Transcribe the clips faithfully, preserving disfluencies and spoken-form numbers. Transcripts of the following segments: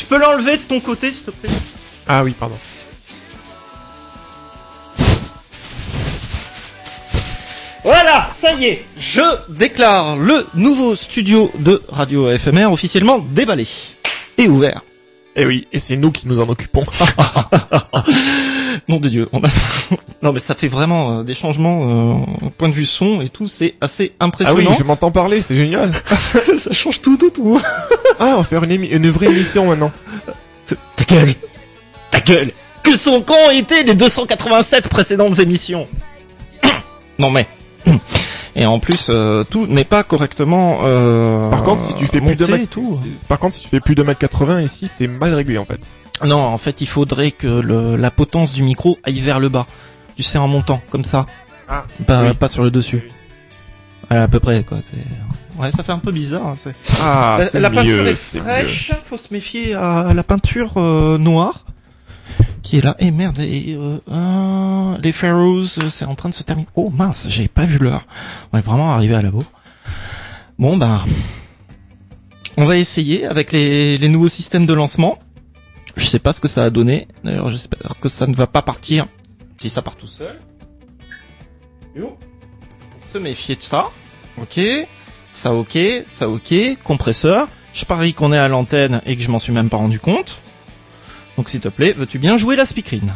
peux l'enlever de ton côté, s'il te plaît? Ah oui, pardon. Voilà, ça y est, je déclare le nouveau studio de Radio F M R officiellement déballé et ouvert. Eh oui, et c'est nous qui nous en occupons. Nom de Dieu, on a... non mais ça fait vraiment euh, des changements euh, point de vue son et tout, c'est assez Ah impressionnant. oui, je m'entends parler, c'est génial. Ça change tout, tout, tout. Ah, on va faire une, émi- une vraie émission maintenant. Ta gueule, ta gueule. Que sont qu'ont été les deux cent quatre-vingt-sept précédentes émissions? Non mais... Et en plus, euh, tout n'est pas correctement. Euh, Par contre, si tu fais plus de monté mètre, et tout. par contre, si tu fais plus de mètre quatre-vingts ici, c'est mal réglé en fait. Non, en fait, il faudrait que le, la potence du micro aille vers le bas. Tu sais, en montant, comme ça. Ah. Pas, Oui. pas sur le dessus. Voilà, à peu près, quoi. C'est. Ouais, ça fait un peu bizarre. Hein, c'est... Ah, la c'est la peinture mieux, est c'est fraîche. Faut se méfier à, à la peinture euh, noire qui est là. Et merde, et, euh, euh, les Pharaohs, euh, c'est en train de se terminer. Oh mince, j'ai pas vu l'heure. On est vraiment arrivé à la bourre. Bon bah, on va essayer avec les, les nouveaux systèmes de lancement. Je sais pas ce que ça a donné. D'ailleurs, j'espère que ça ne va pas partir si ça part tout seul. Yo. Se méfier de ça. Ok. Ça ok. Ça ok. Compresseur. Je parie qu'on est à l'antenne et que je m'en suis même pas rendu compte. Donc s'il te plaît, veux-tu bien jouer la speakerine?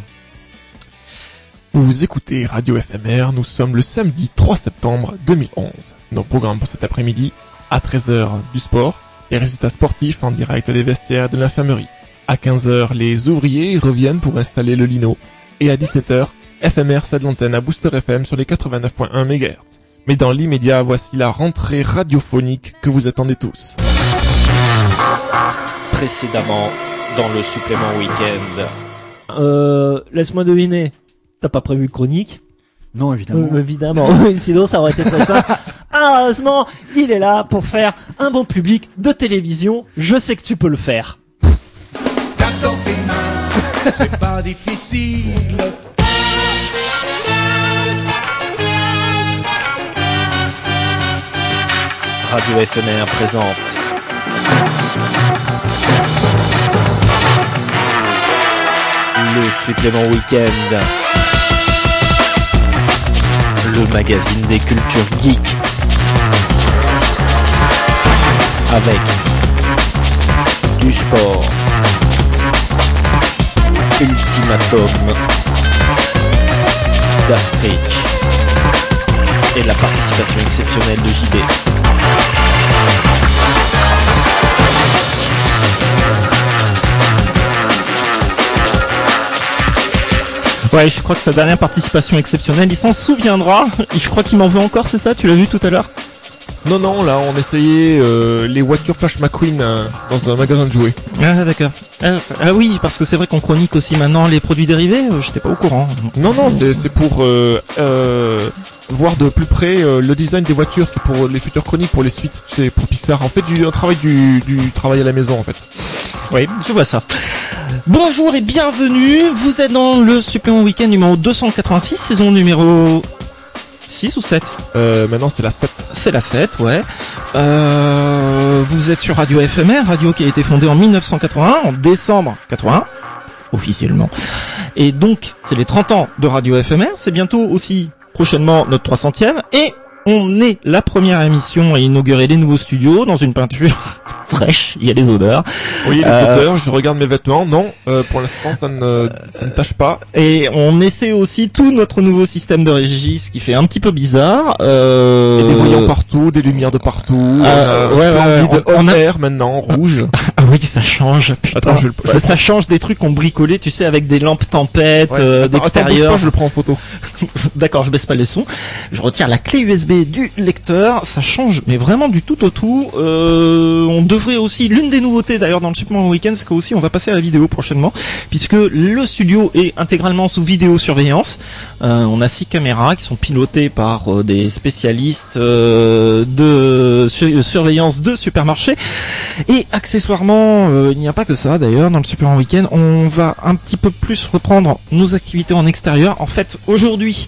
Vous écoutez Radio F M R, nous sommes le samedi trois septembre deux mille onze. Nos programmes pour cet après-midi, à treize heures du sport, les résultats sportifs en direct des vestiaires de l'infirmerie. À quinze heures, les ouvriers reviennent pour installer le lino. Et à dix-sept heures, F M R cède l'antenne à Booster F M sur les quatre-vingt-neuf virgule un mégahertz. Mais dans l'immédiat, voici la rentrée radiophonique que vous attendez tous. Précédemment, dans le supplément week-end. Euh, laisse-moi deviner. T'as pas prévu de chronique? Non, évidemment. Euh, évidemment. Sinon, ça aurait été très simple. Ah, heureusement, il est là pour faire un bon public de télévision. Je sais que tu peux le faire. C'est pas difficile. Radio F M R présente le supplément week-end, le magazine des cultures geeks, avec du sport, Ultimatum, d'Astrich et la participation exceptionnelle de J B. Ouais, je crois que sa dernière participation exceptionnelle, il s'en souviendra. Je crois qu'il m'en veut encore, c'est ça? Tu l'as vu tout à l'heure? Non, non, là, on essayait euh, les voitures Flash McQueen euh, dans un magasin de jouets. Ah d'accord. Ah, ah oui, parce que c'est vrai qu'on chronique aussi maintenant les produits dérivés. euh, J'étais pas au courant. Non, non, c'est c'est pour euh, euh, voir de plus près euh, le design des voitures. C'est pour les futures chroniques, pour les suites, tu sais, pour Pixar. En fait, du un travail du, du travail à la maison, en fait. Oui, je vois ça. Bonjour et bienvenue. Vous êtes dans le supplément week-end numéro deux cent quatre-vingt-six, saison numéro six ou sept? Euh, maintenant, c'est la sept. C'est la sept, ouais. Euh, vous êtes sur Radio F M R, radio qui a été fondée en mille neuf cent quatre-vingt-un, en décembre quatre-vingt-un, officiellement. Et donc, c'est les trente ans de Radio F M R, c'est bientôt aussi, prochainement, notre trois centième, et on est la première émission à inaugurer les nouveaux studios dans une peinture fraîche, il y a des odeurs. Oui, les Euh, odeurs, je regarde mes vêtements. Non, euh, pour l'instant, ça ne, ça ne tâche pas. Et on essaie aussi tout notre nouveau système de régie, ce qui fait un petit peu bizarre. Euh... Il y a des voyants partout, des lumières de partout. Euh, on a ouais, un ouais, splendide on- on a- air maintenant, rouge. Ah oui, ça change. Putain. Attends, je le- je le ça change des trucs qu'on bricolait, tu sais, avec des lampes tempêtes Ouais. euh, Attends, attends, bouge d'extérieur. pas, je le prends en photo. D'accord, je baisse pas les sons. Je retire la clé U S B du lecteur. Ça change, mais vraiment du tout au tout. Euh, on devrait aussi, l'une des nouveautés d'ailleurs dans le supplément week-end, c'est qu'aussi on va passer à la vidéo prochainement, puisque le studio est intégralement sous vidéosurveillance. Euh, on a six caméras qui sont pilotées par euh, des spécialistes euh, de sur- surveillance de supermarché. Et accessoirement, euh, il n'y a pas que ça d'ailleurs dans le supplément week-end. On va un petit peu plus reprendre nos activités en extérieur. En fait, aujourd'hui,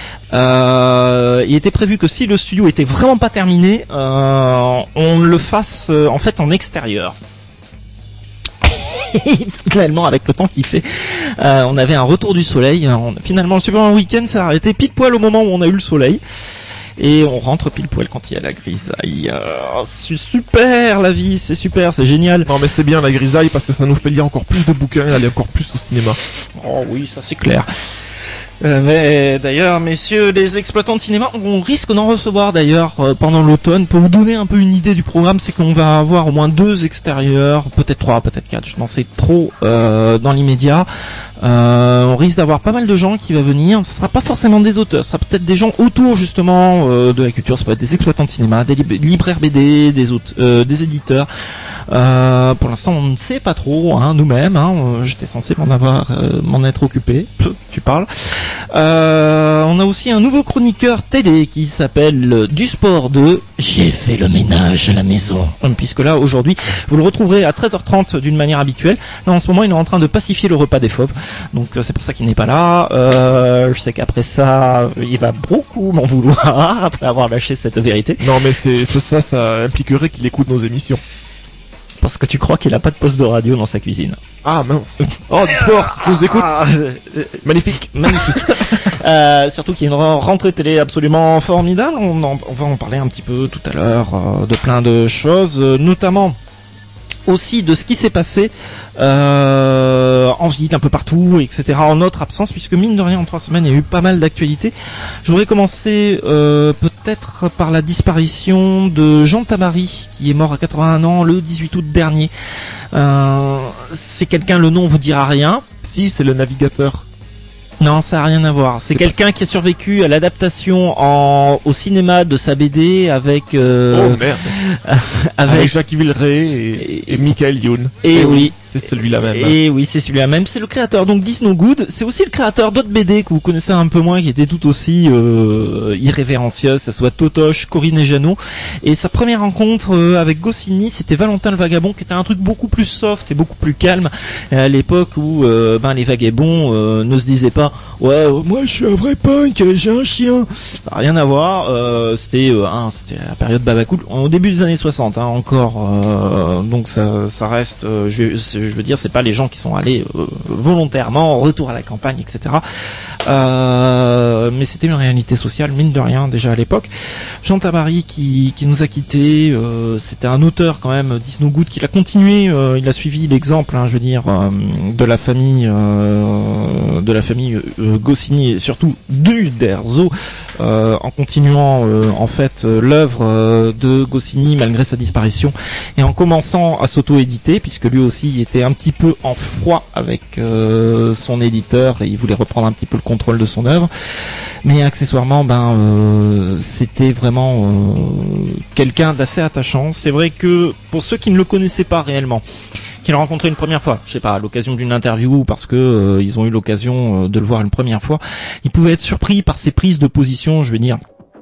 Euh, il était prévu que si le studio était vraiment pas terminé, euh, on le fasse euh, en fait en extérieur. finalement avec le temps qu'il fait, euh, on avait un retour du soleil. On, finalement, le Super Week-end s'est arrêté pile poil au moment où on a eu le soleil. Et on rentre pile poil quand il y a la grisaille. Euh, c'est super la vie, c'est super, c'est génial. Non mais c'est bien la grisaille parce que ça nous fait lire encore plus de bouquins et aller encore plus au cinéma. Oh oui, ça c'est clair. Euh, mais d'ailleurs, messieurs les exploitants de cinéma, on risque d'en recevoir d'ailleurs euh, pendant l'automne. Pour vous donner un peu une idée du programme, c'est qu'on va avoir au moins deux extérieurs, peut-être trois, peut-être quatre, je n'en sais trop euh, dans l'immédiat. Euh, on risque d'avoir pas mal de gens qui vont venir. Ce sera pas forcément des auteurs, ce sera peut-être des gens autour justement euh, de la culture. Ça peut être des exploitants de cinéma, des lib- libraires B D, des auteurs, euh, des éditeurs. Euh, pour l'instant, on ne sait pas trop, hein, nous-mêmes. Hein, euh, j'étais censé m'en avoir, euh, m'en être occupé. Peu, tu parles. Euh, on a aussi un nouveau chroniqueur télé qui s'appelle euh, Du Sport deux. J'ai fait le ménage à la maison. Puisque là, aujourd'hui, vous le retrouverez à treize heures trente d'une manière habituelle. Là, en ce moment, il est en train de pacifier le repas des fauves. Donc, euh, c'est pour ça qu'il n'est pas là. Euh, je sais qu'après ça, il va beaucoup m'en vouloir après avoir lâché cette vérité. Non mais c'est, c'est ça, ça impliquerait qu'il écoute nos émissions. Parce que tu crois qu'il a pas de poste de radio dans sa cuisine. Ah mince. Oh du sport, tu nous écoutes. Ah, euh, Magnifique. Magnifique. euh, surtout qu'il y a une rentrée télé absolument formidable. On, en, on va en parler un petit peu tout à l'heure euh, de plein de choses, euh, notamment aussi de ce qui s'est passé euh, en ville un peu partout, et cetera en notre absence, puisque mine de rien en trois semaines il y a eu pas mal d'actualités. Je voudrais commencer euh, peut-être par la disparition de Jean Tamary, qui est mort à quatre-vingt-un ans le dix-huit août dernier. Euh, c'est quelqu'un, le nom vous dira rien. Si, c'est le navigateur. Non, ça a rien à voir. C'est, C'est quelqu'un qui a survécu à l'adaptation en au cinéma de sa B D avec euh, Oh merde. avec, Avec Jacques Villeray et, et Michael Youn. et oui, C'est celui-là même. et oui, c'est celui-là même. C'est le créateur donc d'Is No Good. C'est aussi le créateur d'autres B D que vous connaissez un peu moins, qui étaient tout aussi euh, irrévérencieuses. Ça soit Totoche, Corinne et Jeannot. Et sa première rencontre euh, avec Goscinny, c'était Valentin le Vagabond, qui était un truc beaucoup plus soft et beaucoup plus calme. Et à l'époque où euh, ben les vagabonds euh, ne se disaient pas ouais, euh, moi je suis un vrai punk, j'ai un chien. Ça n'a rien à voir. Euh, c'était euh, hein, c'était la période Babacool au début des années soixante, hein, encore. Euh, donc ça, ça reste. Euh, je, je veux dire, c'est pas les gens qui sont allés euh, volontairement en retour à la campagne, et cetera. Euh, mais c'était une réalité sociale, mine de rien, déjà à l'époque. Jean Tamary qui, qui nous a quittés. Euh, c'était un auteur quand même d'Is No Good qui l'a continué. Euh, il a suivi l'exemple, hein, je veux dire, euh, de la famille, euh, de la famille euh, Goscinny et surtout d'Uderzo, euh, en continuant euh, en fait euh, l'œuvre euh, de Goscinny malgré sa disparition et en commençant à s'auto-éditer, puisque lui aussi était un petit peu en froid avec euh, son éditeur et il voulait reprendre un petit peu le contrôle de son œuvre. Mais accessoirement, ben euh, c'était vraiment euh, quelqu'un d'assez attachant. C'est vrai que pour ceux qui ne le connaissaient pas réellement, qui l'ont rencontré une première fois, je sais pas, à l'occasion d'une interview ou parce que euh, ils ont eu l'occasion euh, de le voir une première fois, ils pouvaient être surpris par ses prises de position, je veux dire,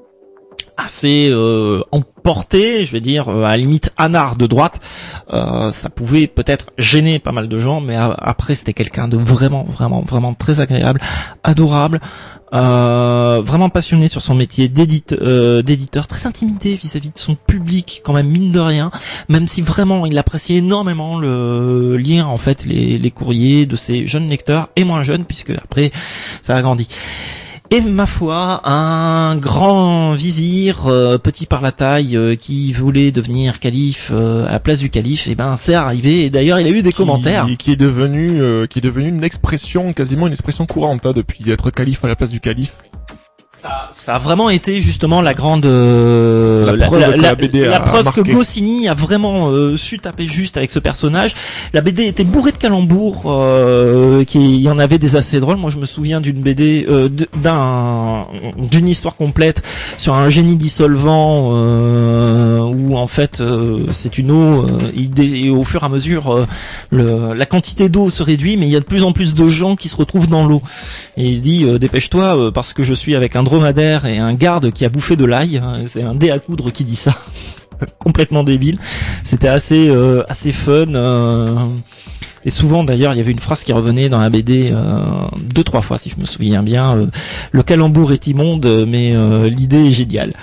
assez euh, emporté, je vais dire euh, à la limite anard de droite. Euh, ça pouvait peut-être gêner pas mal de gens, mais a- après c'était quelqu'un de vraiment, vraiment, vraiment très agréable, adorable, euh, vraiment passionné sur son métier d'édite, euh, d'éditeur, très intimidé vis-à-vis de son public, quand même mine de rien, même si vraiment il appréciait énormément le lire en fait les, les courriers de ses jeunes lecteurs et moins jeunes, puisque après ça a grandi. Et ma foi, un grand vizir, euh, petit par la taille, euh, qui voulait devenir calife euh, à la place du calife, et ben c'est arrivé. Et d'ailleurs, il a eu des Qui- commentaires. Qui est devenu, euh, qui est devenu une expression, quasiment une expression courante, hein, depuis être calife à la place du calife. Ça, ça a vraiment été justement la grande euh, C'est la preuve que la B D a preuve marqué. que Goscinny a vraiment euh, su taper juste avec ce personnage. La B D était bourrée de calembours, euh, qui il y en avait des assez drôles. Moi, je me souviens d'une B D, euh, d'un d'une histoire complète sur un génie dissolvant euh, où en fait euh, c'est une eau. Euh, il dé- et au fur et à mesure, euh, le, la quantité d'eau se réduit, mais il y a de plus en plus de gens qui se retrouvent dans l'eau. Et il dit euh, dépêche-toi euh, parce que je suis avec un dromadaire et un garde qui a bouffé de l'ail. C'est un dé à coudre qui dit ça. Complètement débile. C'était assez euh, assez fun. Euh, et souvent d'ailleurs il y avait une phrase qui revenait dans la B D euh, deux trois fois si je me souviens bien. Euh, le calembour est immonde mais euh, l'idée est géniale.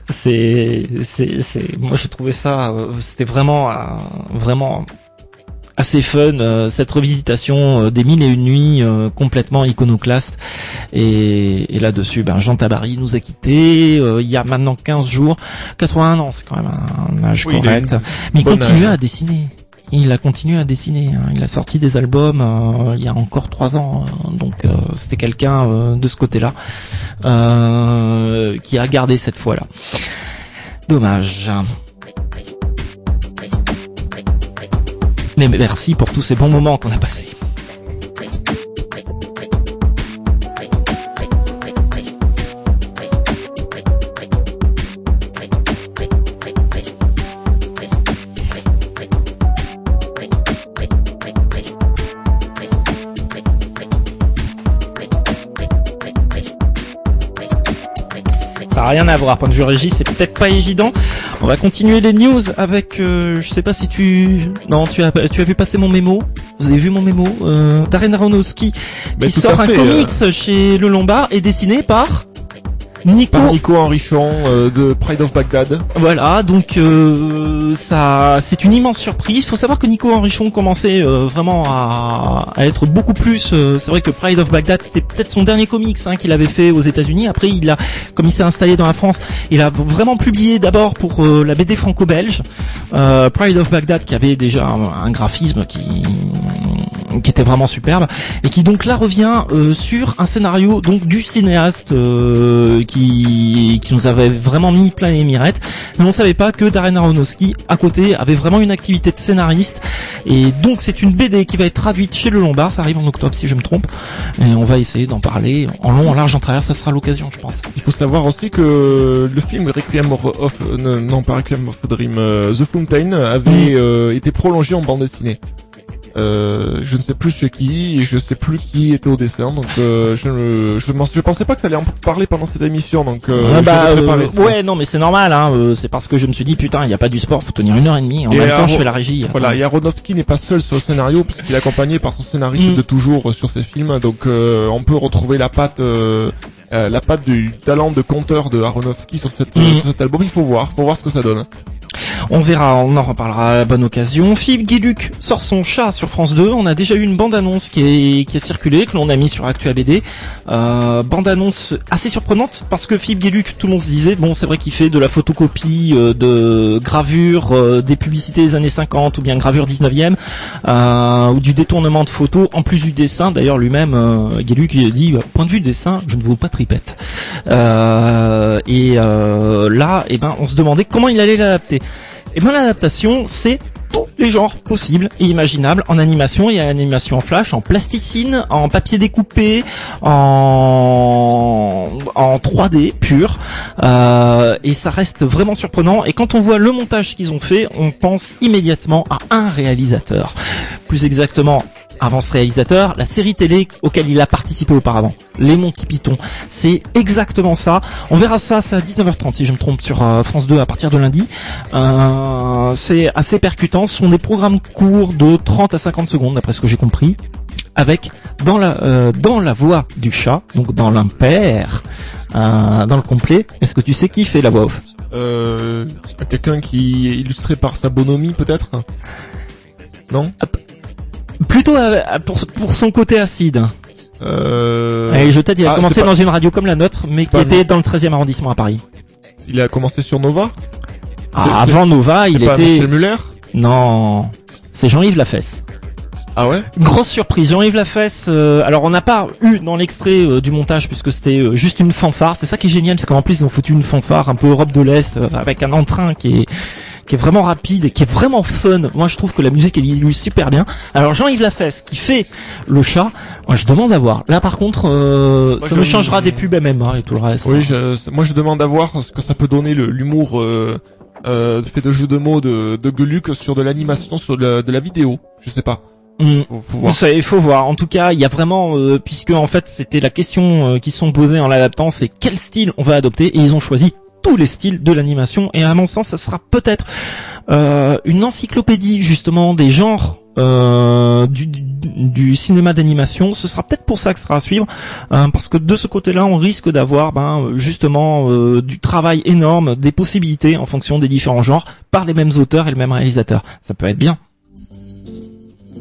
C'est c'est c'est moi je trouvais ça euh, c'était vraiment euh, vraiment assez fun, euh, cette revisitation euh, des mille et une nuits euh, complètement iconoclaste. Et, et là-dessus, ben Jean Tabary nous a quittés euh, il y a maintenant quinze jours, quatre-vingt-un ans, c'est quand même un, un âge Oui, correct. il Mais il bon continue âge. à dessiner. Il a continué à dessiner. Hein. Il a sorti des albums euh, il y a encore trois ans. Euh, donc euh, c'était quelqu'un euh, de ce côté-là euh, qui a gardé cette fois-là. Dommage. Mais merci pour tous ces bons moments qu'on a passés. Ça n'a rien à voir, point de vue régie, c'est peut-être pas évident. On va continuer les news avec, euh, je sais pas si tu, non, tu as, tu as vu passer mon mémo. Vous avez vu mon mémo, euh, Darren Aronofsky, Mais qui tout à sort un fait, comics euh, chez Le Lombard et dessiné par Nico. Par Nico Henrichon euh, de Pride of Baghdad. Voilà, donc euh, ça, c'est une immense surprise. Il faut savoir que Nico Henrichon commençait euh, vraiment à, à être beaucoup plus. Euh, c'est vrai que Pride of Baghdad, c'était peut-être son dernier comics hein, qu'il avait fait aux États-Unis. Après, il a, comme il s'est installé dans la France, il a vraiment publié d'abord pour euh, la B D franco-belge euh, Pride of Baghdad, qui avait déjà un, un graphisme qui qui était vraiment superbe et qui donc là revient euh, sur un scénario donc du cinéaste euh, qui qui nous avait vraiment mis plein les mirettes, mais on savait pas que Darren Aronofsky à côté avait vraiment une activité de scénariste. Et donc c'est une B D qui va être traduite chez Le Lombard, ça arrive en octobre si je me trompe, et on va essayer d'en parler en long, en large, en travers. Ça sera l'occasion, je pense. Il faut savoir aussi que le film Requiem of, of euh, non pas Requiem of a Dream, euh, The Fountain avait euh, été prolongé en bande dessinée. Euh, je ne sais plus chez qui, et je sais plus qui était au dessin, donc euh, je je, m'en- je pensais pas que t'allais en parler pendant cette émission, donc euh, Ah je bah, vais préparer euh, ça. ouais, non, mais c'est normal, hein. euh, c'est parce que je me suis dit putain, il y a pas du sport, faut tenir une heure et demie. En Et même temps, Aro- je fais la régie. Voilà, Attends. et Aronofsky n'est pas seul sur le scénario, puisqu'il est accompagné par son scénariste Mm. de toujours euh, sur ses films, donc euh, on peut retrouver la patte euh, euh, la patte du talent de conteur de Aronofsky sur, cette, Mm. euh, sur cet album. Il faut voir, faut voir ce que ça donne. On verra, on en reparlera à la bonne occasion. Philippe Gueluc sort son chat sur France deux. On a déjà eu une bande-annonce qui est, qui a circulé, que l'on a mis sur Actua B D. Euh, bande-annonce assez surprenante, parce que Philippe Gueluc, tout le monde se disait, bon, c'est vrai qu'il fait de la photocopie, euh, de gravure, euh, des publicités des années cinquante, ou bien gravure dix-neuvième, euh, ou du détournement de photos, en plus du dessin. D'ailleurs, lui-même, euh, Gueluc, il a dit, point de vue dessin, je ne vaux pas tripette. Euh, et euh, là, eh ben, on se demandait comment il allait l'adapter. Et ben l'adaptation, c'est tous les genres possibles et imaginables en animation. Il y a l'animation en flash, en plasticine, en papier découpé, en en trois D pur, euh, et ça reste vraiment surprenant. Et quand on voit le montage qu'ils ont fait, on pense immédiatement à un réalisateur, plus exactement avant ce réalisateur, la série télé auquel il a participé auparavant, les Monty Python. C'est exactement ça. On verra ça, c'est à dix-neuf heures trente si je me trompe sur euh, France deux à partir de lundi. Euh, c'est assez percutant. Ce sont des programmes courts de trente à cinquante secondes d'après ce que j'ai compris, avec dans la euh, dans la voix du chat, donc dans l'impair, euh, dans le complet. Est-ce que tu sais qui fait la voix off? Euh, quelqu'un qui est illustré par sa bonhomie, peut-être? Non? Plutôt euh, pour pour son côté acide. Euh... Et je t'ai dit, il a ah, commencé c'est pas- dans une radio comme la nôtre, mais qui pas était nous. dans le treizième arrondissement à Paris. Il a commencé sur Nova? Ah, C'est- avant Nova, il C'est pas était... Michel Muller? Non, c'est Jean-Yves Lafesse. Ah ouais? Grosse surprise, Jean-Yves Lafesse. Euh, alors on n'a pas eu dans l'extrait euh, du montage puisque c'était euh, juste une fanfare. C'est ça qui est génial, parce qu'en plus ils ont foutu une fanfare un peu Europe de l'Est euh, avec un entrain qui est qui est vraiment rapide et qui est vraiment fun. Moi je trouve que la musique elle illustre super bien. Alors Jean-Yves Lafesse qui fait le chat, moi je demande à voir. Là par contre, euh, Moi, ça je- me changera des pubs M M A et tout le reste. Oui, je, moi je demande à voir ce que ça peut donner le- l'humour euh, euh, fait de jeu de mots de, de Gueluc sur de l'animation, sur de la, de la vidéo. Je sais pas. Mm. Faut, faut voir. Ça, il faut voir. En tout cas, il y a vraiment, euh, puisque en fait, c'était la question euh, qui se sont posées en l'adaptant, c'est quel style on va adopter, et ils ont choisi tous les styles de l'animation. Et à mon sens, ça sera peut-être euh, une encyclopédie justement des genres euh, du, du, du cinéma d'animation. Ce sera peut-être pour ça que ce sera à suivre, euh, parce que de ce côté-là, on risque d'avoir ben, justement euh, du travail énorme, des possibilités en fonction des différents genres par les mêmes auteurs et le même réalisateur. Ça peut être bien.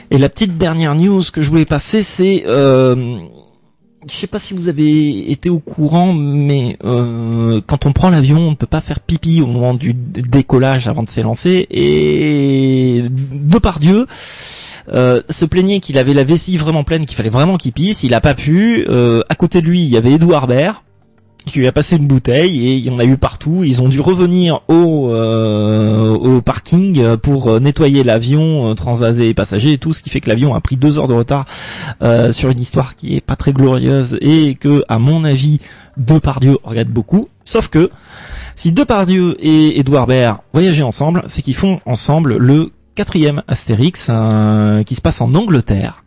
Et la petite dernière news que je voulais passer, c'est, euh, je sais pas si vous avez été au courant, mais euh, quand on prend l'avion, on ne peut pas faire pipi au moment du décollage avant de s'élancer. Et Depardieu euh, se plaignait qu'il avait la vessie vraiment pleine, qu'il fallait vraiment qu'il pisse. Il a pas pu. Euh, à côté de lui, il y avait Edouard Baird qui lui a passé une bouteille et il y en a eu partout. Ils ont dû revenir au euh, au parking pour nettoyer l'avion, transvaser les passagers et tout, ce qui fait que l'avion a pris deux heures de retard euh, sur une histoire qui est pas très glorieuse et que, à mon avis, Depardieu regrette beaucoup. Sauf que si Depardieu et Edouard Baird voyageaient ensemble, c'est qu'ils font ensemble le quatrième Astérix euh, qui se passe en Angleterre.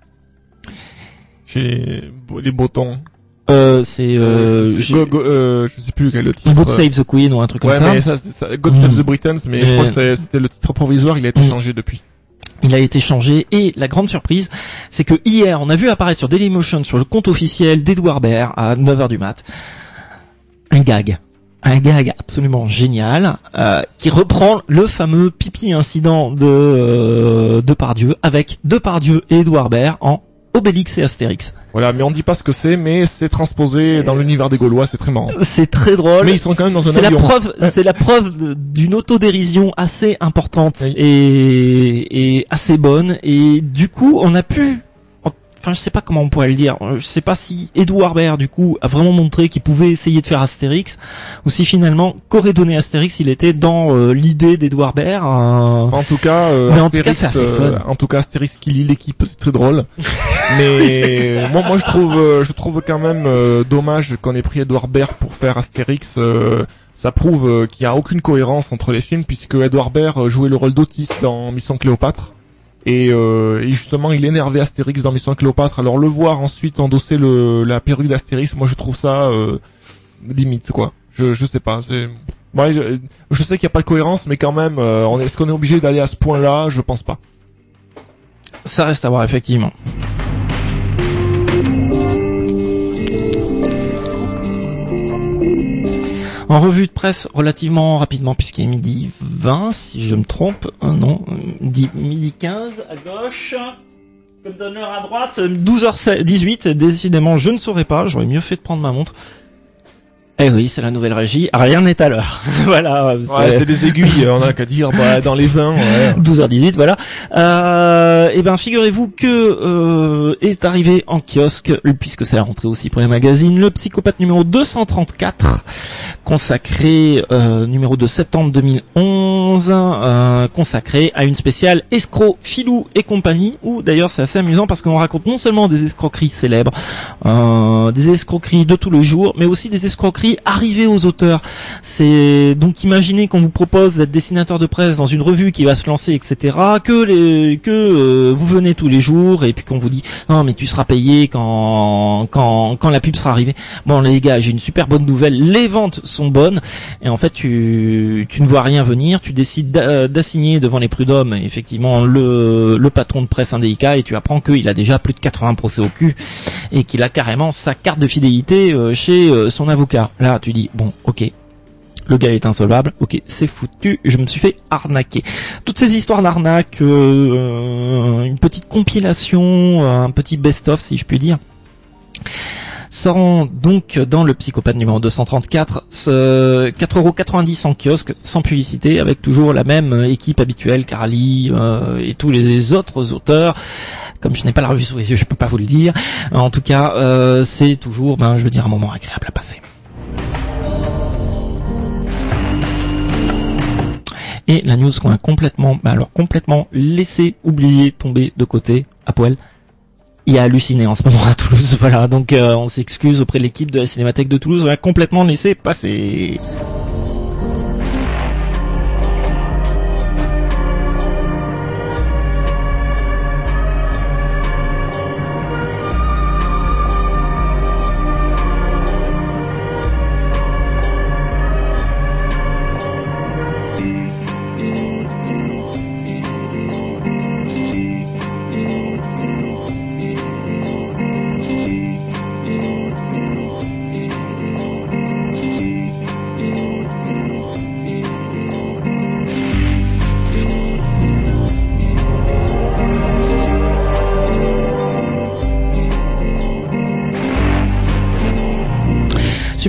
Chez les Bretons. Euh, c'est euh, je, sais, go, go, euh, je sais plus quel est le titre. God Save the Queen ou un truc ouais, comme ça. Mais ça, ça God Save mmh. the Britons, mais, mais je crois que c'était le titre provisoire, il a été mmh. changé depuis. Il a été changé et la grande surprise, c'est que hier, on a vu apparaître sur Dailymotion, sur le compte officiel d'Edouard Baird à neuf heures du mat, un gag. Un gag absolument génial, euh, qui reprend le fameux pipi incident de euh, Depardieu avec Depardieu et Edouard Baird en Obélix et Astérix. Voilà, mais on dit pas ce que c'est, mais c'est transposé dans l'univers des Gaulois, c'est très marrant. C'est très drôle. Mais ils sont quand même dans un c'est avion. La preuve, c'est la preuve d'une autodérision assez importante oui. et, et assez bonne. Et du coup, on a pu... Enfin, je sais pas comment on pourrait le dire. Je sais pas si Edouard Baird, du coup, a vraiment montré qu'il pouvait essayer de faire Astérix, ou si finalement, qu'aurait donné Astérix s'il était dans euh, l'idée d'Edouard Baird. Euh... En tout cas, euh, mais Astérix, en tout cas, c'est assez fun. Euh, en tout cas, Astérix qui lit l'équipe, c'est très drôle. Mais moi, moi, je trouve, euh, je trouve quand même euh, dommage qu'on ait pris Edouard Baird pour faire Astérix. Euh, ça prouve euh, qu'il y a aucune cohérence entre les films, puisque Edouard Baird jouait le rôle d'Otis dans Mission Cléopâtre. Et, euh, et justement, il énervait Astérix dans Mission Cléopâtre. Alors le voir ensuite endosser le la perruque d'Astérix, moi je trouve ça euh, limite quoi. Je je sais pas. C'est ouais, je, je sais qu'il y a pas de cohérence, mais quand même, euh, on est, est-ce qu'on est obligé d'aller à ce point-là? Je pense pas. Ça reste à voir effectivement. En revue de presse, relativement rapidement, puisqu'il est midi vingt, si je me trompe, euh, non, midi quinze à gauche, comme donneur à droite, douze heures dix-huit, décidément, je ne saurais pas, j'aurais mieux fait de prendre ma montre. Eh oui, c'est la nouvelle régie, rien n'est à l'heure. Voilà. C'est... Ouais, c'est des aiguilles, on a qu'à dire, bah, dans les vingt, ouais. douze heures dix-huit, voilà. Euh, et ben, figurez-vous que, euh, est arrivé en kiosque, puisque c'est la rentrée aussi pour les magazines, le Psychopathe numéro deux cent trente-quatre, consacré, euh, numéro de septembre deux mille onze, euh, consacré à une spéciale escroc, filou et compagnie, où d'ailleurs c'est assez amusant parce qu'on raconte non seulement des escroqueries célèbres, euh, des escroqueries de tous les jours, mais aussi des escroqueries arrivées aux auteurs. C'est donc imaginez qu'on vous propose d'être dessinateur de presse dans une revue qui va se lancer, et cetera, que les, que euh, vous venez tous les jours et puis qu'on vous dit non mais tu seras payé quand quand quand la pub sera arrivée. Bon les gars, j'ai une super bonne nouvelle, les ventes sont bonnes et en fait tu tu ne vois rien venir, tu décides d'assigner devant les prud'hommes effectivement le le patron de presse indélicat et tu apprends qu'il a déjà plus de quatre-vingts procès au cul et qu'il a carrément sa carte de fidélité chez son avocat. Là tu dis bon ok, le gars est insolvable, ok c'est foutu, je me suis fait arnaquer. Toutes ces histoires d'arnaque, euh, une petite compilation, un petit best-of si je puis dire, seront donc dans le Psychopathe numéro deux cent trente-quatre, ce quatre euros quatre-vingt-dix en kiosque, sans publicité, avec toujours la même équipe habituelle, Carly euh, et tous les autres auteurs. Comme je n'ai pas la revue sous les yeux, je peux pas vous le dire. En tout cas, euh, c'est toujours, ben, je veux dire, un moment agréable à passer. Et la news qu'on a complètement, ben alors complètement laissé, oublié, tomber de côté, à poil. Il a halluciné en ce moment à Toulouse, voilà. Donc euh, on s'excuse auprès de l'équipe de la Cinémathèque de Toulouse, on a complètement laissé passer.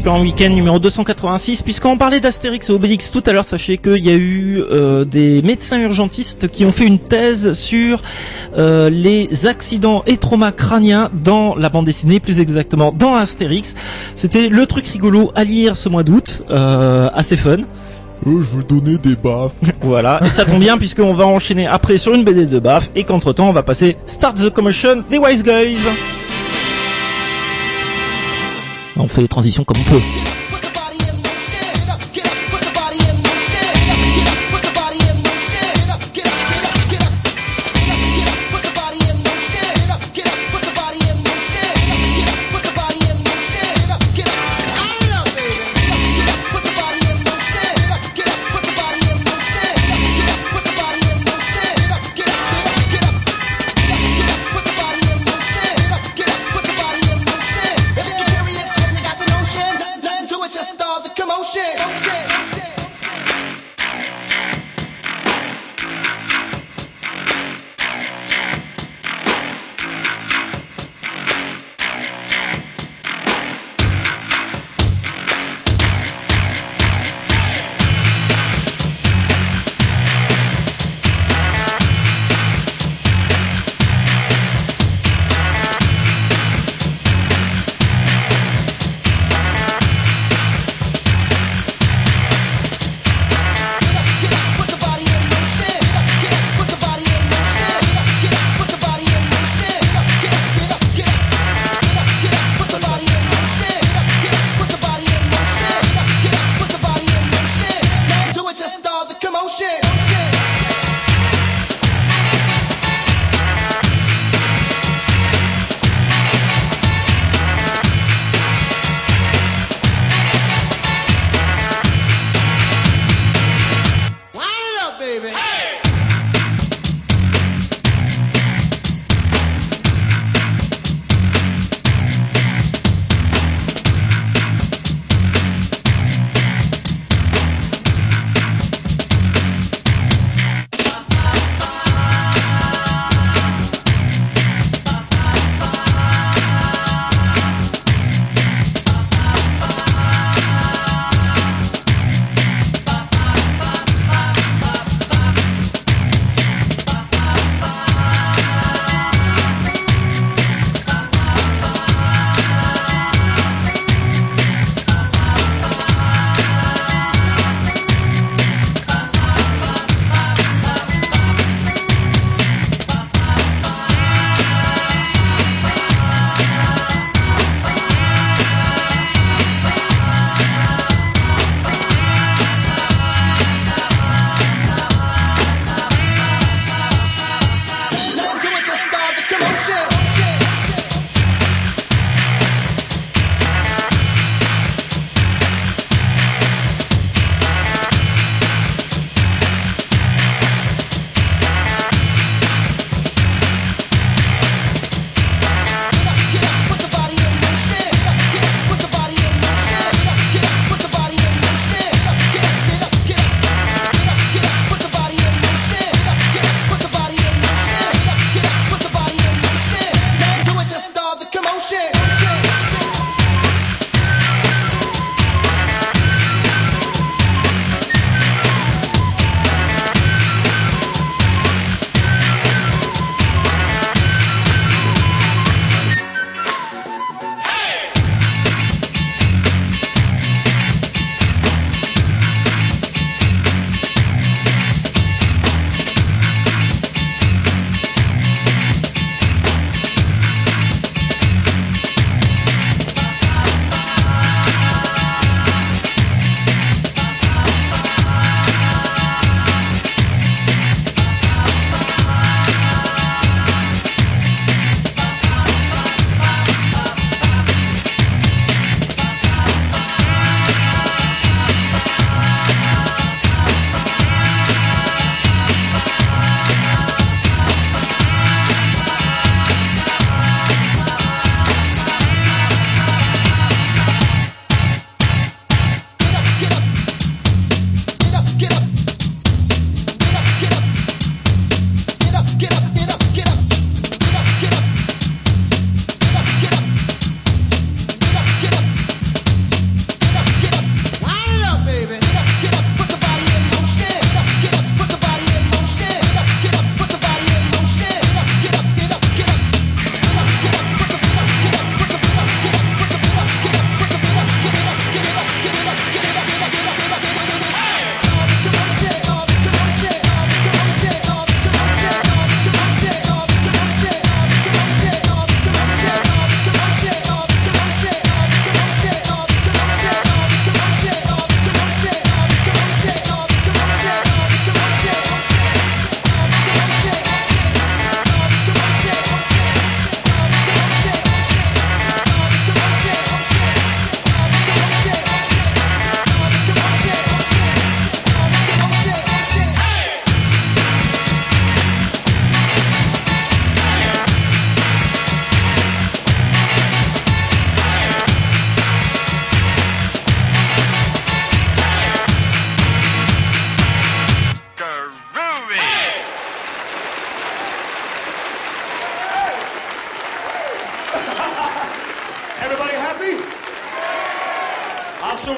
Super Week-end numéro deux cent quatre-vingt-six. Puisqu'on parlait d'Astérix et Obélix tout à l'heure, sachez qu'il y a eu euh, des médecins urgentistes qui ont fait une thèse sur euh, les accidents et traumas crâniens dans la bande dessinée, plus exactement dans Astérix. C'était le truc rigolo à lire ce mois d'août, euh, assez fun. Euh, je veux donner des baffes. Voilà, et ça tombe bien puisqu'on va enchaîner après sur une B D de baff et qu'entre temps on va passer Start the Commotion des Wise Guys. On fait les transitions comme on peut. To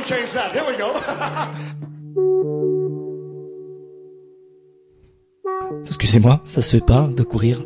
change that. Here we go. Excusez-moi, ça se fait pas de courir.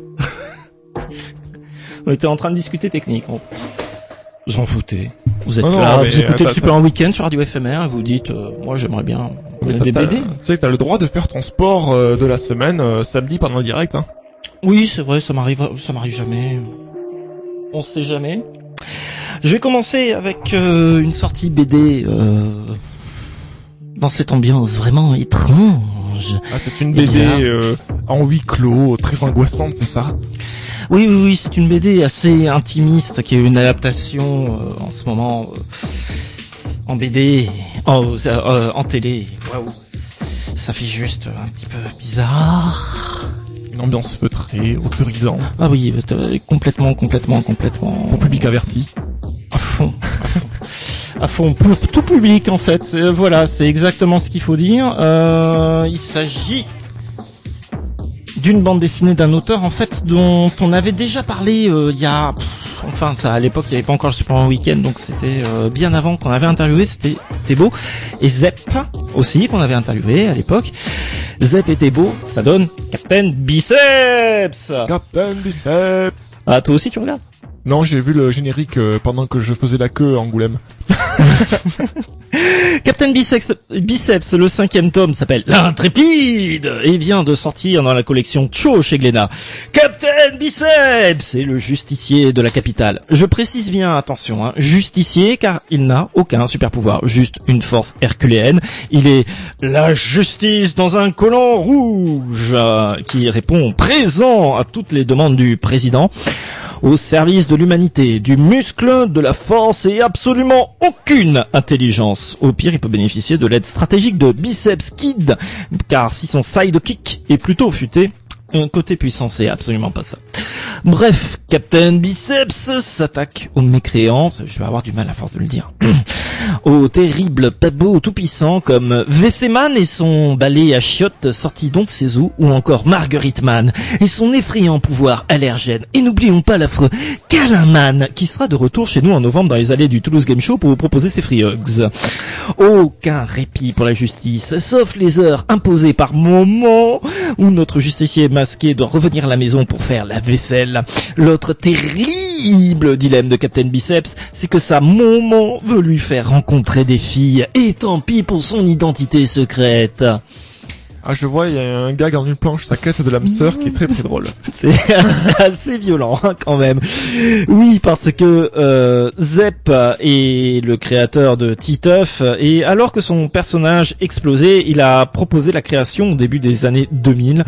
On était en train de discuter technique. On... J'en foutais. Vous êtes Non, là, non, mais vous écoutez attends, le Super un Week-end sur Radio F M R et vous dites, euh, moi j'aimerais bien Mais des t'as- B D. t'as- Tu sais que t'as le droit de faire ton sport euh, de la semaine euh, samedi pendant le direct. Hein. Oui, c'est vrai, ça m'arrive, ça m'arrive jamais. On sait jamais. Je vais commencer avec euh, une sortie B D euh, dans cette ambiance vraiment étrange. Ah, c'est une Et B D bizarre. euh, en huis clos, très angoissante, c'est ça? Oui, oui, oui, c'est une B D assez intimiste qui est une adaptation euh, en ce moment euh, en B D, en, euh, en télé. Waouh, ça fait juste un petit peu bizarre. Une ambiance feutrée, autorisante, Ah oui, euh, complètement, complètement, complètement. pour public averti. À fond. À fond, pour tout public en fait. Euh, voilà, c'est exactement ce qu'il faut dire. Euh, il s'agit d'une bande dessinée d'un auteur en fait dont on avait déjà parlé euh, il y a, pff, enfin ça à l'époque il n'y avait pas encore le Super un Week-end, donc c'était euh, bien avant qu'on avait interviewé, c'était Thébo et Zep aussi qu'on avait interviewé à l'époque. Zep et Thébo, ça donne Captain Biceps. Captain Biceps. Ah toi aussi tu regardes? Non, j'ai vu le générique euh, pendant que je faisais la queue à Angoulême. Captain Biceps, Biceps, le cinquième tome s'appelle L'Intrépide et vient de sortir dans la collection Cho chez Glénat. Captain Biceps est le justicier de la capitale. Je précise bien, attention, hein, justicier car il n'a aucun super pouvoir, juste une force herculéenne. Il est la justice dans un collant rouge euh, qui répond présent à toutes les demandes du président. Au service de l'humanité, du muscle, de la force et absolument aucune intelligence. Au pire, il peut bénéficier de l'aide stratégique de Biceps Kid, car si son sidekick est plutôt futé, un côté puissant, c'est absolument pas ça. Bref, Captain Biceps s'attaque aux mécréants, je vais avoir du mal à force de le dire, aux terribles pabots tout-puissants comme V C Man et son balai à chiottes sorti d'on ne sait où, ou encore Marguerite Man et son effrayant pouvoir allergène. Et n'oublions pas l'affreux Câlin Man qui sera de retour chez nous en novembre dans les allées du Toulouse Game Show pour vous proposer ses free hugs. Aucun répit pour la justice, sauf les heures imposées par moment où notre justicier masqué doit revenir à la maison pour faire la vaisselle. L'autre terrible dilemme de Captain Biceps, c'est que sa maman veut lui faire rencontrer des filles, et tant pis pour son identité secrète. Ah, je vois, il y a un gag en une planche, sa quête de l'âme sœur, qui est très très drôle. C'est assez violent hein, quand même. Oui, parce que euh, Zep est le créateur de Titeuf et alors que son personnage explosait, il a proposé la création au début des années deux mille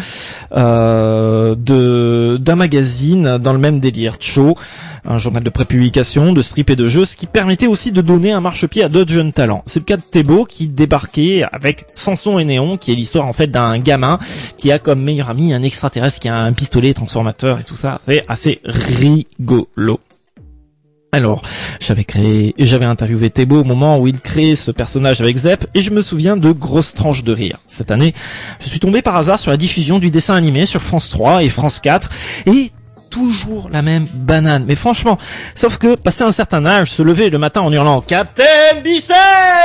euh, de d'un magazine dans le même délire, Cho, un journal de prépublication, de strip et de jeux, ce qui permettait aussi de donner un marchepied à d'autres jeunes talents. C'est le cas de Thébo qui débarquait avec Samson et Néon, qui est l'histoire en fait d'un gamin qui a comme meilleur ami un extraterrestre qui a un pistolet transformateur et tout ça. C'est assez rigolo. Alors, j'avais créé, j'avais interviewé Thébo au moment où il créait ce personnage avec Zep et je me souviens de grosses tranches de rire. Cette année, je suis tombé par hasard sur la diffusion du dessin animé sur France trois et France quatre et toujours la même banane. Mais franchement, sauf que, passé un certain âge, se lever le matin en hurlant « Captain Biceps !»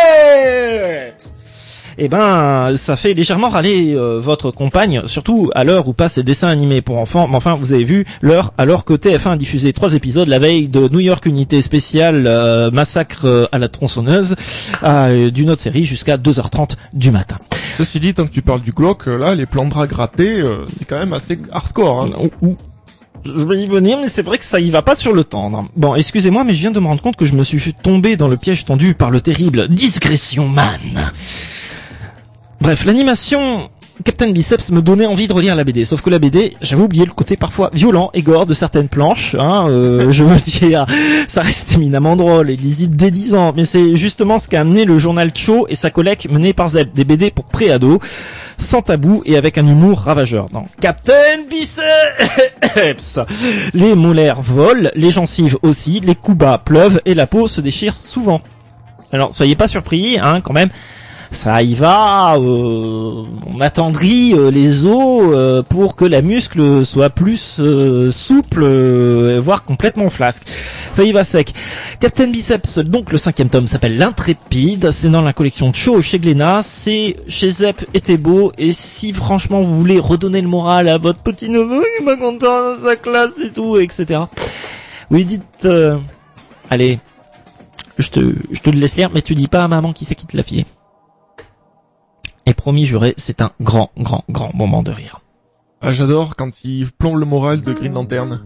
eh ben, ça fait légèrement râler euh, votre compagne, surtout à l'heure où passent les dessins animés pour enfants. Mais enfin, vous avez vu l'heure alors que T F un a diffusé trois épisodes la veille de New York Unité Spéciale euh, Massacre euh, à la tronçonneuse euh, d'une autre série jusqu'à deux heures trente du matin. Ceci dit, tant que tu parles du glauque, là, les plans de draps grattés, euh, c'est quand même assez hardcore. Hein. Ouh, ouh. Je vais y venir, mais c'est vrai que ça y va pas sur le tendre. Bon, excusez-moi, mais je viens de me rendre compte que je me suis tombé dans le piège tendu par le terrible Discrétion Man. Bref, l'animation Captain Biceps me donnait envie de relire la B D, sauf que la B D, j'avais oublié le côté parfois violent et gore de certaines planches. Hein, euh, je veux dire, ça reste éminemment drôle et lisible dès dix ans, mais c'est justement ce qu'a amené le journal Cho et sa collecte menée par Zep, des B D pour pré-ados, sans tabou et avec un humour ravageur. Dans Captain Biceps, les molaires volent, les gencives aussi, les coups bas pleuvent et la peau se déchire souvent. Alors soyez pas surpris, hein, quand même. Ça y va, euh, on attendrit euh, les os euh, pour que la muscle soit plus euh, souple, euh, voire complètement flasque. Ça y va sec. Captain Biceps, donc le cinquième tome s'appelle l'Intrépide, c'est dans la collection Cho chez Glénat, c'est chez Zep et Thébault, et si franchement vous voulez redonner le moral à votre petit neveu, il m'a content dans sa classe et tout, et cetera. Oui, dites, euh, allez, je te, je te le laisse lire, mais tu dis pas à maman qui c'est qui te l'a filé. Et promis, juré, c'est un grand, grand, grand moment de rire. Ah, j'adore quand il plombe le moral de Green Lantern.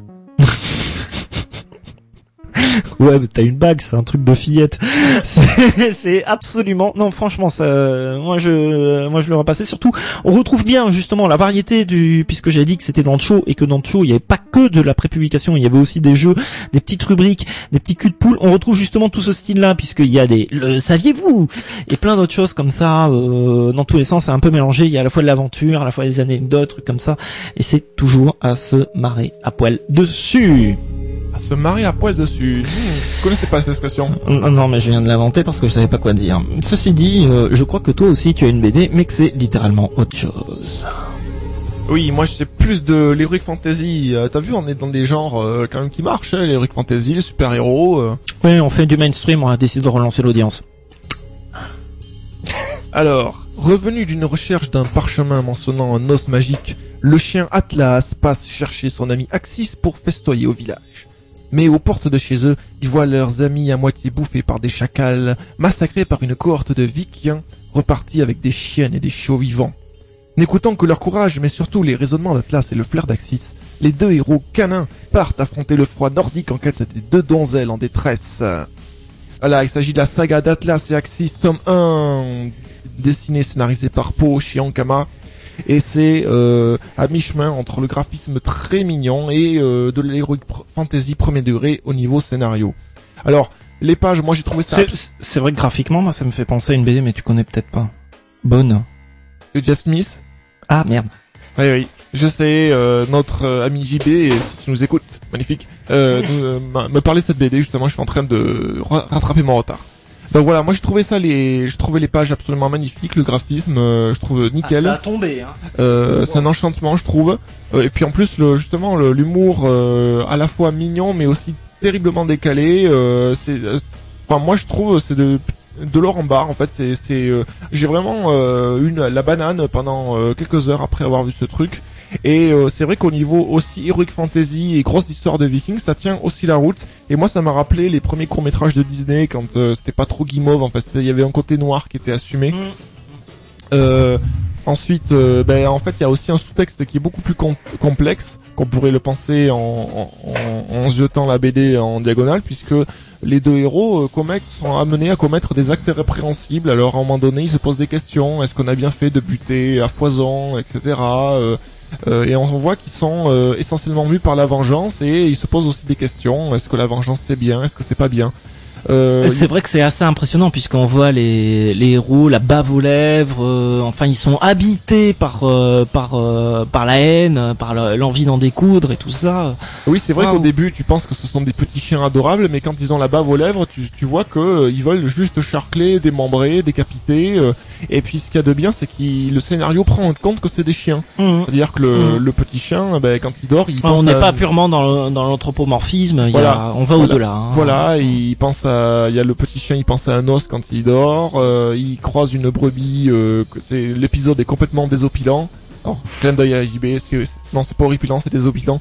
Ouais, mais t'as une bague, c'est un truc de fillette. c'est, c'est absolument, non, franchement, ça, moi je, moi je le repassais. Surtout, on retrouve bien justement la variété du, puisque j'ai dit que c'était dans Cho et que dans Cho il y avait pas que de la prépublication, il y avait aussi des jeux, des petites rubriques, des petits culs de poule. On retrouve justement tout ce style-là, puisqu'il y a des, le saviez-vous, et plein d'autres choses comme ça, euh, dans tous les sens, c'est un peu mélangé. Il y a à la fois de l'aventure, à la fois des anecdotes, trucs comme ça, et c'est toujours à se marrer à poil dessus. À se marrer à poil dessus. Mmh, je connaissais pas cette expression. Non, non, mais je viens de l'inventer parce que je savais pas quoi dire. Ceci dit, euh, je crois que toi aussi tu as une B D, mais que c'est littéralement autre chose. Oui, moi je sais plus de l'heroic fantasy. Euh, t'as vu, on est dans des genres euh, quand même qui marchent, hein, l'heroic fantasy, les super-héros. Euh. Oui, on fait du mainstream, on a décidé de relancer l'audience. Alors, revenu d'une recherche d'un parchemin mentionnant un os magique, le chien Atlas passe chercher son ami Axis pour festoyer au village. Mais aux portes de chez eux, ils voient leurs amis à moitié bouffés par des chacals, massacrés par une cohorte de Vikings, repartis avec des chiennes et des chiots vivants. N'écoutant que leur courage, mais surtout les raisonnements d'Atlas et le flair d'Axis, les deux héros canins partent affronter le froid nordique en quête des deux donzelles en détresse. Voilà, il s'agit de la saga d'Atlas et Axis, tome un, dessiné et scénarisé par Po chez Ankama. Et c'est euh, à mi-chemin entre le graphisme très mignon et euh, de l'heroic fantasy premier degré au niveau scénario. Alors, les pages, moi j'ai trouvé ça... C'est, c'est vrai que graphiquement, moi ça me fait penser à une B D, mais tu connais peut-être pas. Bonne. De Jeff Smith. Ah, merde. Oui, oui. Je sais, euh, notre euh, ami J B, et si tu nous écoutes, magnifique, euh, nous, euh, me parlait de cette B D, justement, je suis en train de ra- rattraper mon retard. Donc voilà, moi j'ai trouvé ça, les, je trouvais les pages absolument magnifiques, le graphisme, euh, je trouve nickel. Ah, ça a tombé, hein. Euh, c'est un enchantement, je trouve. Euh, et puis en plus, le, justement, le, l'humour euh, à la fois mignon, mais aussi terriblement décalé. Euh, c'est, enfin, euh, moi je trouve, c'est de de l'or en barre. En fait, c'est, c'est, euh, j'ai vraiment euh, une la banane pendant euh, quelques heures après avoir vu ce truc. Et euh, c'est vrai qu'au niveau aussi heroic fantasy et grosse histoire de Vikings, ça tient aussi la route. Et moi, ça m'a rappelé les premiers courts métrages de Disney quand euh, c'était pas trop guimauve. En fait, il y avait un côté noir qui était assumé. Mmh. Euh, ensuite, euh, ben en fait, il y a aussi un sous-texte qui est beaucoup plus com- complexe qu'on pourrait le penser en, en, en, en se jetant la B D en diagonale, puisque les deux héros euh, commettent, sont amenés à commettre des actes répréhensibles. Alors, à un moment donné, ils se posent des questions. Est-ce qu'on a bien fait de buter à foison, et cetera. Euh, Euh, et on voit qu'ils sont euh, essentiellement mus par la vengeance, et ils se posent aussi des questions. Est-ce que la vengeance c'est bien? Est-ce que c'est pas bien? Euh, c'est vrai que c'est assez impressionnant puisqu'on voit les les héros, la bave aux lèvres, euh, enfin ils sont habités par euh, par euh, par la haine, par le, l'envie d'en découdre et tout ça. Oui, c'est vrai wow. qu'au début tu penses que ce sont des petits chiens adorables, mais quand ils ont la bave aux lèvres, tu tu vois que euh, ils veulent juste charcler, démembrer, décapiter. Euh, et puis ce qu'il y a de bien, c'est que le scénario prend en compte que c'est des chiens. Mmh. C'est-à-dire que le, mmh. le petit chien, ben, quand il dort, il enfin, pense on n'est à... pas purement dans le, dans l'anthropomorphisme. Il voilà. y a, on va voilà. au-delà. Hein. Voilà, il pense à il y a le petit chien, il pense à un os quand il dort, euh, il croise une brebis, euh, c'est l'épisode est complètement désopilant. Oh, clin d'œil à J B, c'est, non c'est pas horripilant, c'est désopilant.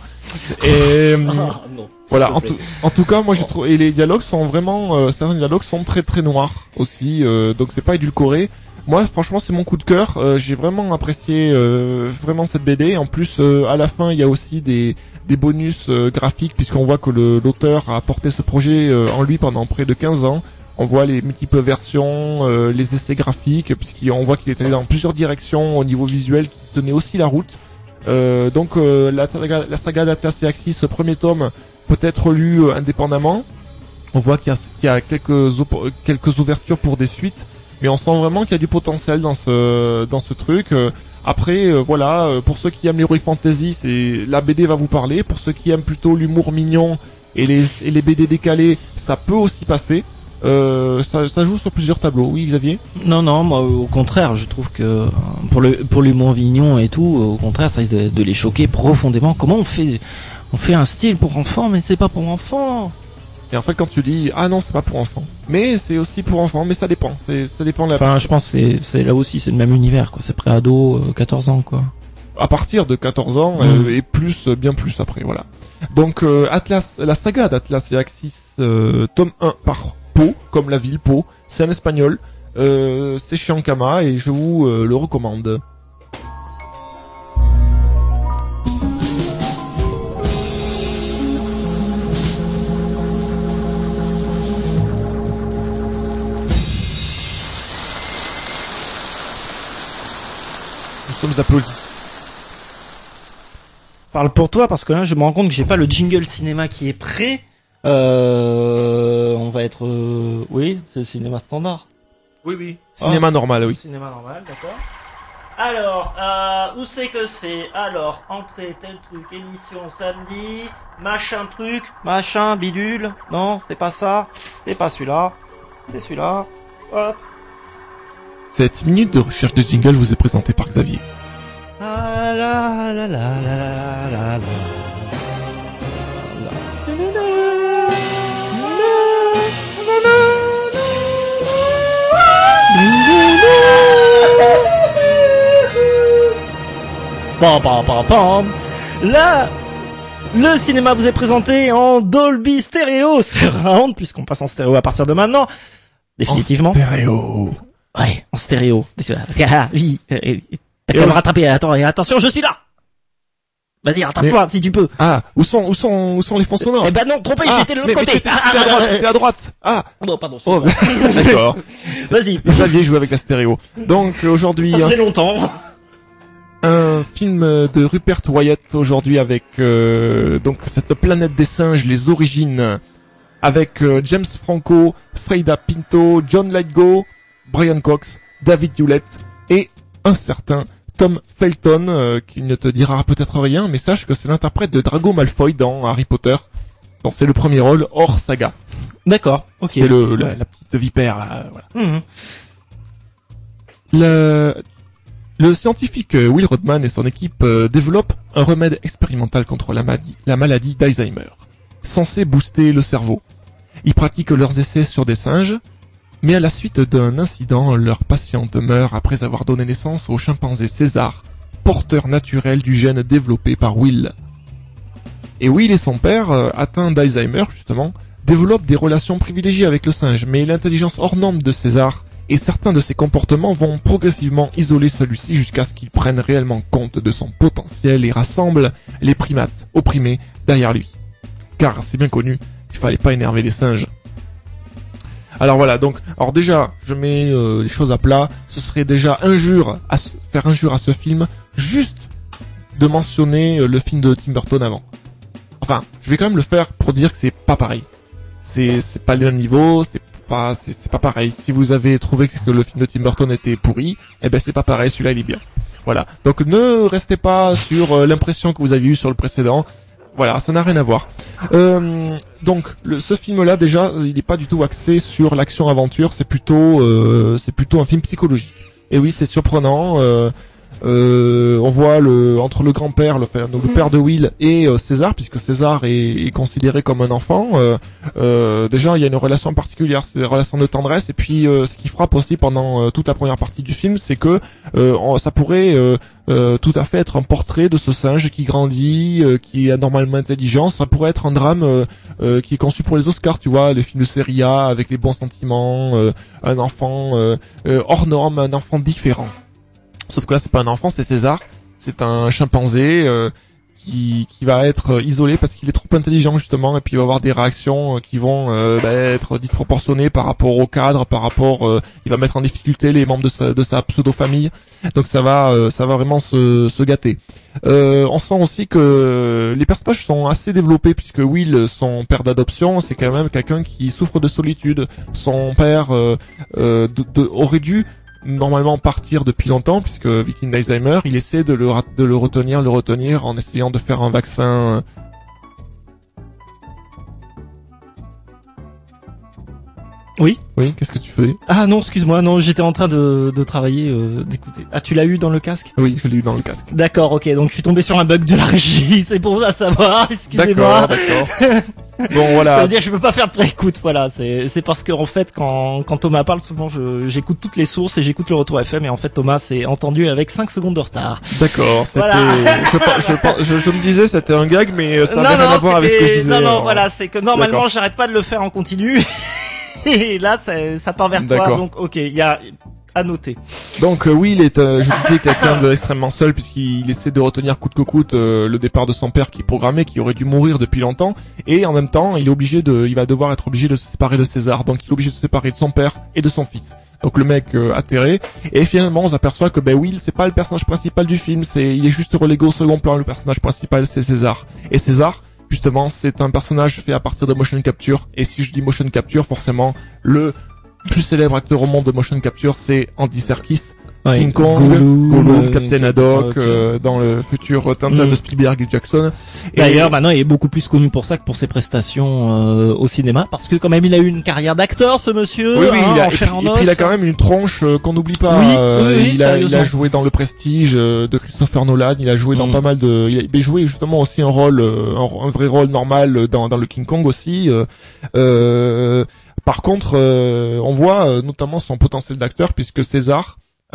Et ah, non, voilà, en tout, en tout cas, moi j'ai trouvé, et les dialogues sont vraiment, euh, certains dialogues sont très très noirs aussi, euh, donc c'est pas édulcoré. Moi, franchement, c'est mon coup de cœur. Euh, j'ai vraiment apprécié euh, vraiment cette B D. En plus, euh, à la fin, il y a aussi des des bonus euh, graphiques, puisqu'on voit que le, l'auteur a porté ce projet euh, en lui pendant près de quinze ans. On voit les multiples versions, euh, les essais graphiques, puisqu'on voit qu'il est allé dans plusieurs directions au niveau visuel qui tenait aussi la route. Euh, donc euh, la, saga, la saga d'Atlas et Axis, ce premier tome, peut être lu euh, indépendamment. On voit qu'il y a, qu'il y a quelques, op- quelques ouvertures pour des suites, mais on sent vraiment qu'il y a du potentiel dans ce, dans ce truc. Euh, après, euh, voilà, euh, pour ceux qui aiment l'heroic fantasy, c'est la B D va vous parler. Pour ceux qui aiment plutôt l'humour mignon et les, et les B D décalés, ça peut aussi passer. Euh, ça, ça joue sur plusieurs tableaux. Oui, Xavier. Non, non, moi au contraire, je trouve que euh, pour le pour l'humour vignon et tout, au contraire, ça risque de, de les choquer profondément. Comment on fait on fait un style pour enfants, mais c'est pas pour enfants. Et en fait, quand tu dis ah non, c'est pas pour enfants, mais c'est aussi pour enfants, mais ça dépend. C'est, ça dépend de la. Enfin, je pense que c'est c'est là aussi c'est le même univers quoi. C'est pré-ado, euh, quatorze ans quoi. À partir de quatorze ans Mmh. euh, et plus, euh, bien plus après, voilà. Donc euh, Atlas, la saga d'Atlas et Axis, euh, tome un par Pau, comme la ville Pau, c'est en espagnol, euh, c'est chez Ankama et je vous euh, le recommande. Nous sommes applaudis. Parle pour toi parce que là je me rends compte que j'ai pas le jingle cinéma qui est prêt. Euh, on va être euh, oui, c'est le cinéma standard. Oui, oui. Cinéma Oh, normal, oui. Cinéma normal, d'accord. Alors, euh, où c'est que c'est? Alors, entrée, tel truc, émission samedi, machin truc, machin bidule. Non, c'est pas ça. C'est pas celui-là. C'est celui-là. Hop. Cette minute de recherche de jingle vous est présentée par Xavier. Ah la la la la la la la. Pam, pam, pam, pam. Là, le cinéma vous est présenté en Dolby Stereo Surround, puisqu'on passe en stéréo à partir de maintenant. Définitivement. En stéréo. Ouais, en stéréo. Ah, oui, euh, t'as qu'à me rattraper. Attends, et attention, je suis là. Vas-y, rattrape-toi, si tu peux. Ah, où sont, où sont, où sont les fonds sonores? Eh ben non, trompé, Ah, j'étais de l'autre mais- mais côté. t'es- t'es à droite, t'es à droite. Ah. Non, pardon. Oh, excuse-moi. d'accord. Vas-y. Xavier joue avec la stéréo. Donc, euh, aujourd'hui, Ça un, fait longtemps. un film de Rupert Wyatt aujourd'hui avec, euh, donc, cette planète des singes, les origines, avec euh, James Franco, Freida Pinto, John Lithgow, Brian Cox, David Hewlett et un certain Tom Felton, euh, qui ne te dira peut-être rien, mais sache que c'est l'interprète de Drago Malfoy dans Harry Potter. Donc c'est le premier rôle hors saga. D'accord, ok. C'est le, la, la petite vipère, là, voilà. Mhm. Le, le scientifique euh, Will Rodman et son équipe euh, développent un remède expérimental contre la maladie, la maladie d'Alzheimer, censé booster le cerveau. Ils pratiquent leurs essais sur des singes, mais à la suite d'un incident, leur patiente meurt après avoir donné naissance au chimpanzé César, porteur naturel du gène développé par Will. Et Will et son père, euh, atteints d'Alzheimer justement, développent des relations privilégiées avec le singe, mais l'intelligence hors norme de César et certains de ses comportements vont progressivement isoler celui-ci jusqu'à ce qu'il prenne réellement compte de son potentiel et rassemble les primates opprimés derrière lui. Car c'est bien connu, il fallait pas énerver les singes. Alors voilà, donc, alors déjà, je mets euh, les choses à plat. Ce serait déjà injure à ce, faire injure à ce film, juste de mentionner euh, le film de Tim Burton avant. Enfin, je vais quand même le faire pour dire que c'est pas pareil. C'est c'est pas le même niveau, c'est pas c'est c'est pas pareil. Si vous avez trouvé que le film de Tim Burton était pourri, eh ben c'est pas pareil. Celui-là, il est bien. Voilà. Donc ne restez pas sur euh, l'impression que vous avez eue sur le précédent. Voilà, ça n'a rien à voir. Euh, donc, le, ce film-là, déjà, il n'est pas du tout axé sur l'action-aventure. C'est plutôt, euh, c'est plutôt un film psychologique. Et oui, c'est surprenant. Euh, euh, on voit le entre le grand-père, le, père- donc le père de Will et euh, César, puisque César est, est considéré comme un enfant. Euh, euh, déjà, il y a une relation particulière, c'est une relation de tendresse. Et puis, euh, ce qui frappe aussi pendant euh, toute la première partie du film, c'est que euh, on- ça pourrait euh, euh, tout à fait être un portrait de ce singe qui grandit, euh, qui est anormalement intelligent. Ça pourrait être un drame euh, euh, qui est conçu pour les Oscars, tu vois, les films de série A avec les bons sentiments, euh, un enfant euh, euh, hors norme, un enfant différent. Sauf que là, c'est pas un enfant, c'est César. C'est un chimpanzé euh, qui, qui va être euh, isolé parce qu'il est trop intelligent justement, et puis il va avoir des réactions euh, qui vont euh, bah, être disproportionnées par rapport au cadre, par rapport, euh, il va mettre en difficulté les membres de sa, de sa pseudo-famille. Donc ça va, euh, ça va vraiment se, se gâter. Euh, on sent aussi que les personnages sont assez développés puisque Will, son père d'adoption, c'est quand même quelqu'un qui souffre de solitude. Son père euh, euh, de, de, aurait dû normalement partir depuis longtemps puisque victime d'Alzheimer, il essaie de le, de le retenir, le retenir en essayant de faire un vaccin. Oui. Oui, qu'est-ce que tu fais? Ah non, excuse-moi, non, j'étais en train de, de travailler, euh, d'écouter. Ah, tu l'as eu dans le casque? Oui, je l'ai eu dans le casque. D'accord, ok, donc je suis tombé sur un bug de la régie, c'est pour ça savoir, excusez-moi. D'accord, d'accord. Bon, voilà. Ça veut dire que je peux pas faire de préécoute, voilà, c'est, c'est parce que, en fait, quand, quand Thomas parle, souvent, je, j'écoute toutes les sources et j'écoute le retour F M et en fait, Thomas s'est entendu avec cinq secondes de retard. D'accord, c'était, Voilà. je, je, je, je me disais c'était un gag, mais ça non, n'a rien non, à voir avec ce que je c'était- disais. non, non, alors. voilà, c'est que normalement, D'accord. j'arrête pas de le faire en continu. Et là, ça, ça part vers toi, D'accord. donc, ok, il y a, à noter. Donc euh, oui, il est, euh, je disais, quelqu'un d'extrêmement seul puisqu'il essaie de retenir coûte que coûte euh, le départ de son père qui est programmé, qui aurait dû mourir depuis longtemps, et en même temps, il est obligé de, il va devoir être obligé de se séparer de César, donc il est obligé de se séparer de son père et de son fils. Donc le mec euh, atterré, et finalement on s'aperçoit que ben Will c'est pas le personnage principal du film, c'est, il est juste relégué au second plan. Le personnage principal c'est César, et César, justement, c'est un personnage fait à partir de motion capture, et si je dis motion capture, forcément le plus célèbre acteur au monde de motion capture, c'est Andy Serkis, Ouais. King Kong, Gollum, Gollum, euh, Captain Captain Haddock, Haddock. euh, dans le futur Tintin Mm. de Spielberg et Jackson. Et- D'ailleurs, maintenant, il est beaucoup plus connu pour ça que pour ses prestations euh, au cinéma, parce que quand même, il a eu une carrière d'acteur, ce monsieur. oui, oui, hein, il a, en et, puis, chair en et puis il a os. quand même une tronche euh, qu'on n'oublie pas. Oui, Euh, oui, oui, il, a, il a sérieusement. joué dans Le Prestige euh, de Christopher Nolan. Il a joué dans Mm. pas mal de. Il a, il a joué justement aussi un rôle, euh, un, un vrai rôle normal euh, dans, dans le King Kong aussi. Euh, euh, par contre, euh, on voit euh, notamment son potentiel d'acteur puisque César,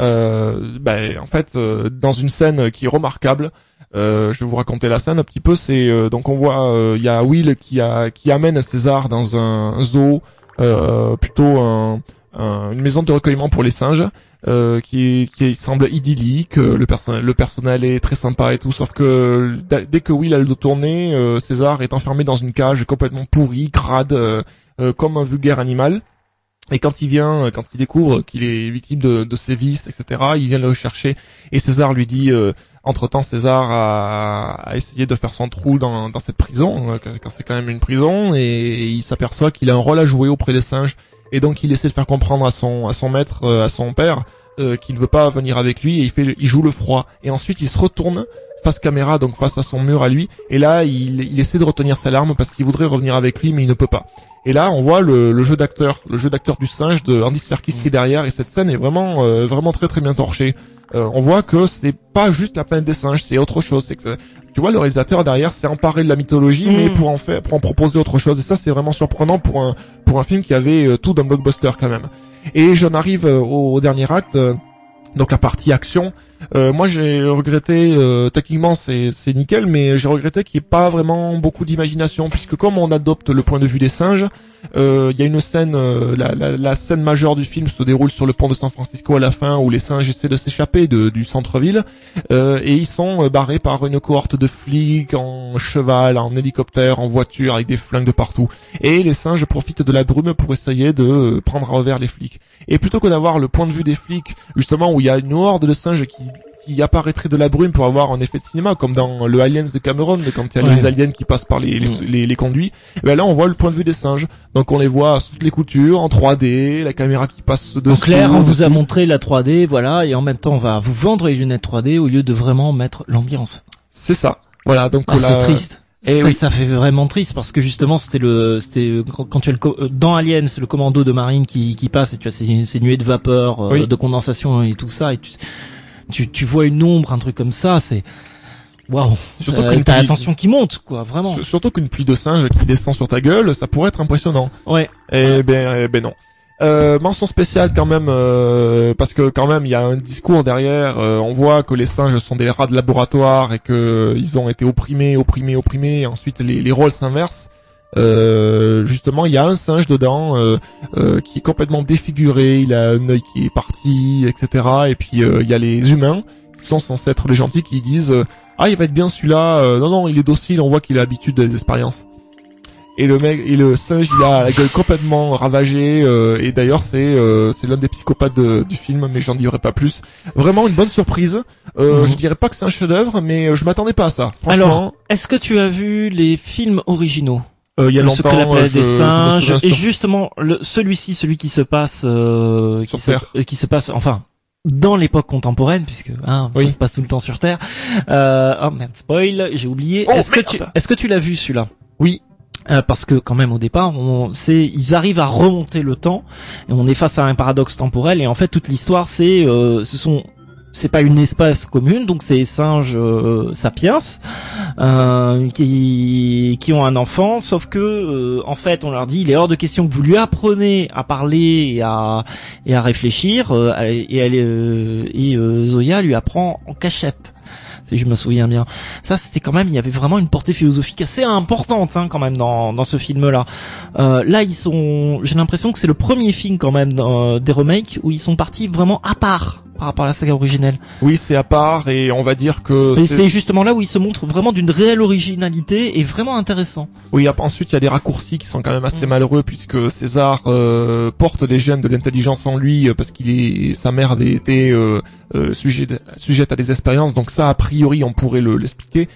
euh, ben, en fait, euh, dans une scène qui est remarquable. Euh, je vais vous raconter la scène un petit peu. C'est euh, donc on voit il y a Will qui a qui amène César dans un zoo, euh, plutôt un, un- une maison de recueillement pour les singes, euh, qui qui semble idyllique. Euh, Le personnel le personnel est très sympa et tout, sauf que d- dès que Will a le dos tourné, euh, César est enfermé dans une cage complètement pourrie, crade, euh, euh, comme un vulgaire animal. Et quand il vient, quand il découvre qu'il est victime de, de sévices, et cetera, il vient le chercher. Et César lui dit, euh, entre-temps, César a, a essayé de faire son trou dans, dans cette prison, euh, quand c'est quand même une prison, et il s'aperçoit qu'il a un rôle à jouer auprès des singes. Et donc il essaie de faire comprendre à son, à son maître, euh, à son père, euh, qu'il ne veut pas venir avec lui, et il fait, il joue le froid. Et ensuite il se retourne face caméra, donc face à son mur à lui, et là il, il essaie de retenir sa larme parce qu'il voudrait revenir avec lui, mais il ne peut pas. Et là, on voit le, le jeu d'acteur, le jeu d'acteur du singe de Andy Serkis qui est derrière, et cette scène est vraiment, euh, vraiment très très bien torchée. Euh, on voit que c'est pas juste la planète des singes, c'est autre chose. C'est que, tu vois, le réalisateur derrière s'est emparé de la mythologie, Mm. mais pour en faire, pour en proposer autre chose. Et ça, c'est vraiment surprenant pour un, pour un film qui avait euh, tout d'un blockbuster quand même. Et j'en arrive euh, au, au dernier acte. euh, Donc la partie action, euh, moi j'ai regretté, euh, techniquement c'est c'est nickel, mais j'ai regretté qu'il n'y ait pas vraiment beaucoup d'imagination, puisque comme on adopte le point de vue des singes, euh, il y a une scène, euh, la, la, la scène majeure du film se déroule sur le pont de San Francisco à la fin, où les singes essaient de s'échapper de, du centre-ville, euh, et ils sont euh, barrés par une cohorte de flics en cheval, en hélicoptère, en voiture, avec des flingues de partout. Et les singes profitent de la brume pour essayer de euh, prendre à revers les flics. Et plutôt que d'avoir le point de vue des flics, justement où il y a une horde de singes qui, qui apparaîtrait de la brume pour avoir un effet de cinéma, comme dans le Aliens de Cameron, quand il y a Ouais. les aliens qui passent par les, les, Mm. les, les conduits, et ben là on voit le point de vue des singes. Donc on les voit sous toutes les coutures, en trois D, la caméra qui passe dessus. En clair, on vous a montré la trois D, voilà, et en même temps, on va vous vendre les lunettes trois D au lieu de vraiment mettre l'ambiance. C'est ça. Voilà, donc Ah, là, c'est triste. Eh ça, oui. ça fait vraiment triste parce que justement c'était le c'était euh, quand quand tu as le co- euh, dans Alien c'est le commando de marine qui qui passe et tu as ces, ces nuées de vapeur euh, Oui. de condensation et tout ça et tu tu tu vois une ombre, un truc comme ça, c'est waouh. Surtout Euh, qu'une t'as la pluie- tension qui monte quoi, vraiment. S- Surtout qu'une pluie de singes qui descend sur ta gueule, ça pourrait être impressionnant. Ouais. Eh ben, eh ben non. Euh, mention spéciale quand même, euh, parce que quand même il y a un discours derrière. euh, on voit que les singes sont des rats de laboratoire et que euh, ils ont été opprimés, opprimés, opprimés. Et ensuite les, les rôles s'inversent. Euh, justement, il y a un singe dedans euh, euh, qui est complètement défiguré. Il a un œil qui est parti, et cetera. Et puis euh, il y a les humains qui sont censés être les gentils qui disent euh, ah il va être bien celui-là. Euh, non non, il est docile. On voit qu'il a l'habitude des expériences. Et le mec et le singe il a la gueule complètement ravagée euh, et d'ailleurs c'est euh, c'est l'un des psychopathes de, du film, mais j'en dirai pas plus. Vraiment une bonne surprise. Euh, Mhm. Je dirais pas que c'est un chef-d'œuvre, mais je m'attendais pas à ça. Alors, Franchement, est-ce que tu as vu les films originaux? euh, il y a Le longtemps, secret de la planète je, des je me singes souviens et sur- justement le celui-ci, celui qui se passe euh, qui Sur se, Terre. euh, qui se passe enfin dans l'époque contemporaine puisque hein, Oui. ça se passe tout le temps sur Terre. Euh, oh merde, spoil, j'ai oublié. Oh, est-ce que tu merde. est-ce que tu l'as vu celui-là? Oui. Euh, parce que quand même au départ, on, c'est, ils arrivent à remonter le temps et on est face à un paradoxe temporel et en fait toute l'histoire c'est, euh, ce sont, c'est pas une espèce commune donc c'est les singes euh, sapiens euh, qui qui ont un enfant, sauf que euh, en fait on leur dit il est hors de question que vous lui appreniez à parler et à et à réfléchir euh, et elle euh, et euh, Zoya lui apprend en cachette. Si je me souviens bien. Ça, c'était quand même, il y avait vraiment une portée philosophique assez importante, hein, quand même, dans, dans ce film-là. Euh, là, ils sont, j'ai l'impression que c'est le premier film, quand même, dans, des remakes, où ils sont partis vraiment à part, par rapport à la saga originelle. Oui, c'est à part, et on va dire que... Et c'est... c'est justement là où ils se montrent vraiment d'une réelle originalité, et vraiment intéressant. Oui, ensuite, il y a des raccourcis qui sont quand même assez mmh. malheureux, puisque César euh, porte les gènes de l'intelligence en lui, parce qu'il est, sa mère avait été euh, euh, sujet, sujette à des expériences, donc ça, a priori, on pourrait le, l'expliquer.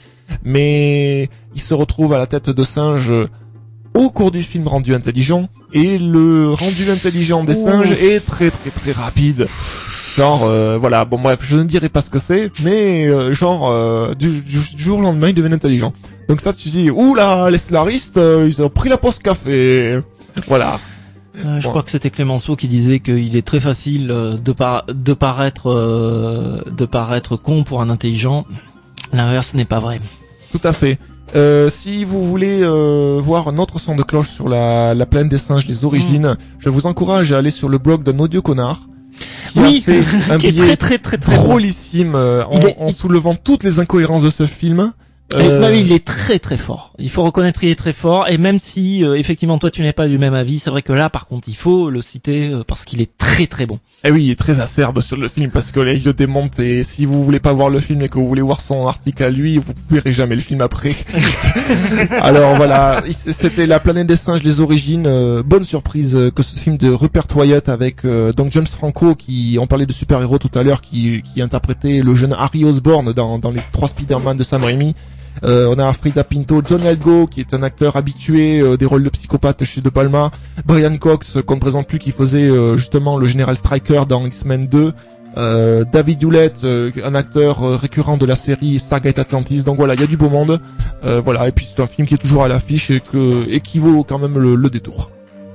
Mais il se retrouve à la tête de singe au cours du film rendu intelligent, et le rendu intelligent des Ouh. singes est très très très rapide. Genre euh, voilà, bon bref, je ne dirai pas ce que c'est, mais euh, genre euh, du, du, du jour au lendemain il devient intelligent. Donc ça tu dis ouh là, les scénaristes euh, ils ont pris la pause café. Voilà. Euh, je bon. crois que c'était Clémenceau qui disait qu'il est très facile euh, de par de paraître euh, de paraître con pour un intelligent. L'inverse n'est pas vrai. Tout à fait. Euh, si vous voulez euh, voir un autre son de cloche sur la, la planète des singes, les origines, mmh. je vous encourage à aller sur le blog d'un audio connard. Qui oui, a fait un qui est très très très très drôlissime euh, en, est... en soulevant toutes les incohérences de ce film. Euh... Non, il est très très fort. Il faut reconnaître qu'il est très fort. Et même si euh, effectivement toi tu n'es pas du même avis, c'est vrai que là par contre il faut le citer euh, parce qu'il est très très bon. Et oui, il est très acerbe sur le film parce que là il le démonte et si vous voulez pas voir le film et que vous voulez voir son article à lui, vous verrez jamais le film après. Alors voilà, c'était La planète des singes, les origines. Euh, bonne surprise euh, que ce film de Rupert Wyatt avec euh, donc James Franco qui, on parlait de super-héros tout à l'heure, qui, qui interprétait le jeune Harry Osborn dans, dans les trois Spider-Man de Sam Raimi. Euh, on a Frida Pinto, John Lithgow qui est un acteur habitué euh, des rôles de psychopathe chez De Palma, Brian Cox euh, qu'on ne présente plus qui faisait euh, justement le général Stryker dans X-Men deux, euh, David Hewlett, euh, un acteur euh, récurrent de la série Stargate Atlantis. Donc voilà, il y a du beau monde. Euh, voilà, et puis c'est un film qui est toujours à l'affiche et que et qui vaut quand même le, le détour.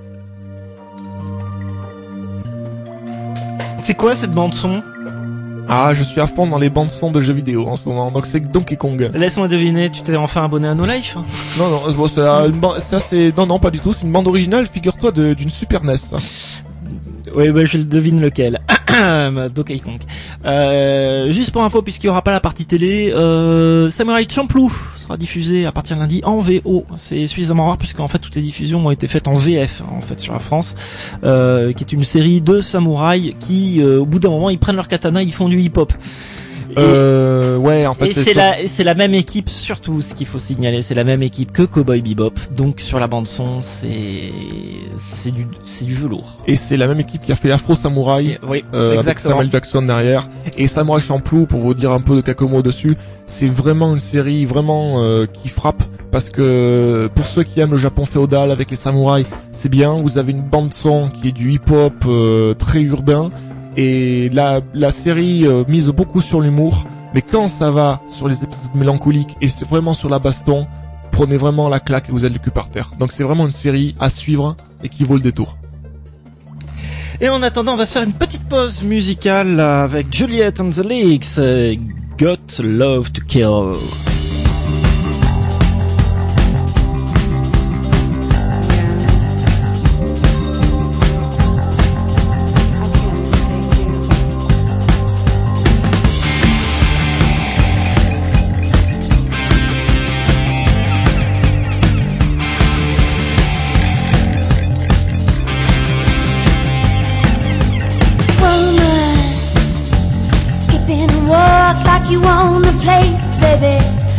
C'est quoi cette bande son? Ah, je suis à fond dans les bandes son de jeux vidéo en ce moment, donc c'est Donkey Kong. Laisse-moi deviner, tu t'es enfin abonné à No Life? Non, non, bon, c'est une bande, ça c'est, non, non, pas du tout, c'est une bande originale, figure-toi, de, d'une Super N E S. Oui, bah, je devine lequel. Donkey Kong. Euh, juste pour info, puisqu'il y aura pas la partie télé, euh, Samurai Champloo sera diffusé à partir de lundi en V O. C'est suffisamment rare puisqu'en fait toutes les diffusions ont été faites en V F, en fait, sur la France, euh, qui est une série de samouraïs qui, euh, au bout d'un moment, ils prennent leur katana, ils font du hip-hop. Et, euh, ouais, en fait, et c'est, c'est sur... la, c'est la même équipe, surtout, ce qu'il faut signaler, c'est la même équipe que Cowboy Bebop. Donc, sur la bande son, c'est, c'est du, c'est du velours. Et c'est la même équipe qui a fait Afro Samurai, oui, euh, avec Samuel Jackson derrière. Et Samurai Champloo, pour vous dire un peu de quelques mots dessus, c'est vraiment une série vraiment euh, qui frappe. Parce que pour ceux qui aiment le Japon féodal avec les samouraïs, c'est bien. Vous avez une bande son qui est du hip-hop euh, très urbain. Et la, la série euh, mise beaucoup sur l'humour, mais quand ça va sur les épisodes mélancoliques et c'est vraiment sur la baston, prenez vraiment la claque et vous êtes le cul par terre. Donc c'est vraiment une série à suivre et qui vaut le détour. Et en attendant, on va se faire une petite pause musicale avec Juliet and the Leaks, uh, Got Love to Kill. You own the place, baby.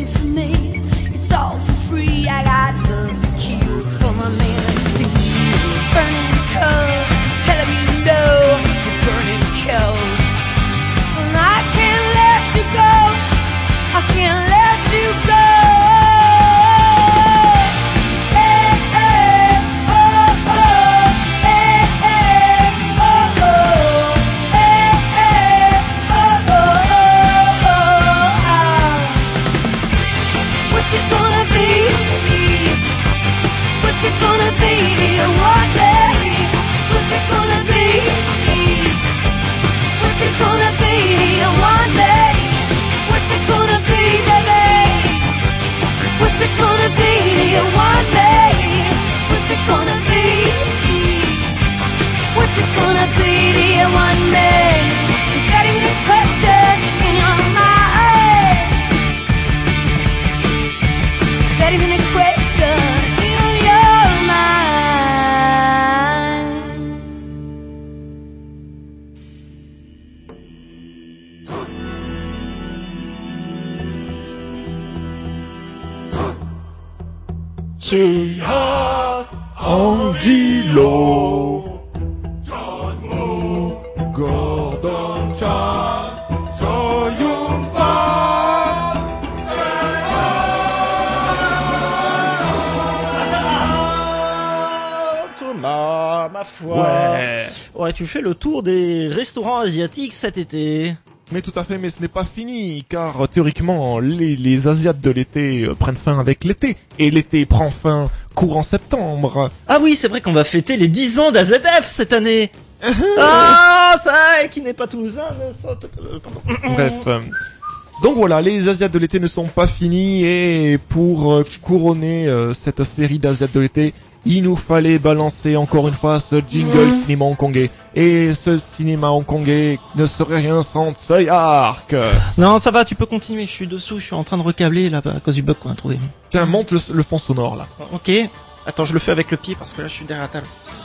for me. It's all for free. I got love to kill for my man of steel. Burning cold, telling me no. You're burning cold. And I can't let you go. I can't let you go. What's it gonna be? What's it gonna be? One day. What's it gonna be? What's it gonna be? One day. What's it gonna be, baby? What's it gonna be? One day. What's it gonna be? What's it gonna be? One day. Is that even a question in your mind? Is that even a question in your mind? Seuillard, Angelo, John Woo, Gordon Chan, Soyun Fat, Thomas, ma foi. Ouais. Ouais, tu fais le tour des restaurants asiatiques cet été. Mais tout à fait, mais ce n'est pas fini, car euh, théoriquement, les, les Asiates de l'été euh, prennent fin avec l'été, et l'été prend fin courant septembre. Ah oui, c'est vrai qu'on va fêter les dix ans d'A Z F cette année. Ah, ça, qui n'est pas toulousain, ne saute pas. Pardon. Bref. euh, Donc voilà, les Asiates de l'été ne sont pas finis, et pour euh, couronner euh, cette série d'Asiates de l'été, il nous fallait balancer encore une fois ce jingle cinéma hongkongais. Et ce cinéma hongkongais ne serait rien sans Tsui Hark. Non, ça va, tu peux continuer, je suis dessous, je suis en train de recabler là à cause du bug qu'on a trouvé. Tiens, monte le, le fond sonore là. Ok, attends, je le fais avec le pied parce que là je suis derrière la table.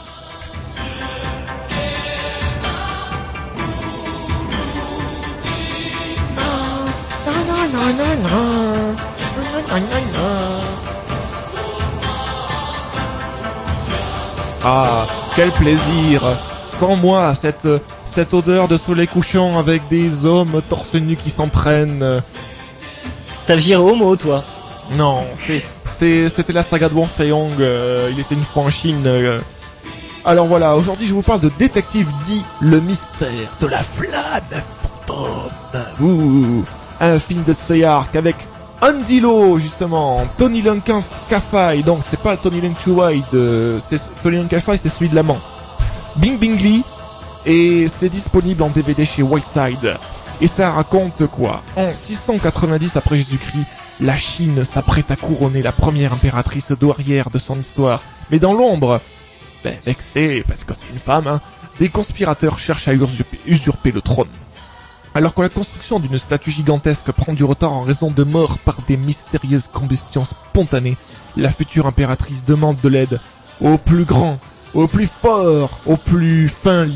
Ah, quel plaisir. Sans moi, cette, cette odeur de soleil couchant avec des hommes torse nu qui s'entraînent. T'as viré homo, toi. Non, c'est, c'est, c'était la saga de Wang Fei-hong, euh, il était une fois en Chine. euh. Alors voilà, aujourd'hui je vous parle de Détective D, le mystère de la flamme fantôme. Ouh, un film de Tsui Hark avec Andy Lau, justement, Tony Leung Ka-fai, donc c'est pas Tony Leung Chiu-wai de, c'est, Tony Leung Ka-fai c'est celui de l'amant. Bing Bing Lee, et c'est disponible en D V D chez Whiteside. Et ça raconte quoi? En six cent quatre-vingt-dix après Jésus-Christ, la Chine s'apprête à couronner la première impératrice douairière de son histoire. Mais dans l'ombre, ben, vexée, parce que c'est une femme, hein, des conspirateurs cherchent à usurper, usurper le trône. Alors que la construction d'une statue gigantesque prend du retard en raison de morts par des mystérieuses combustions spontanées, la future impératrice demande de l'aide au plus grand, au plus fort, au plus fin,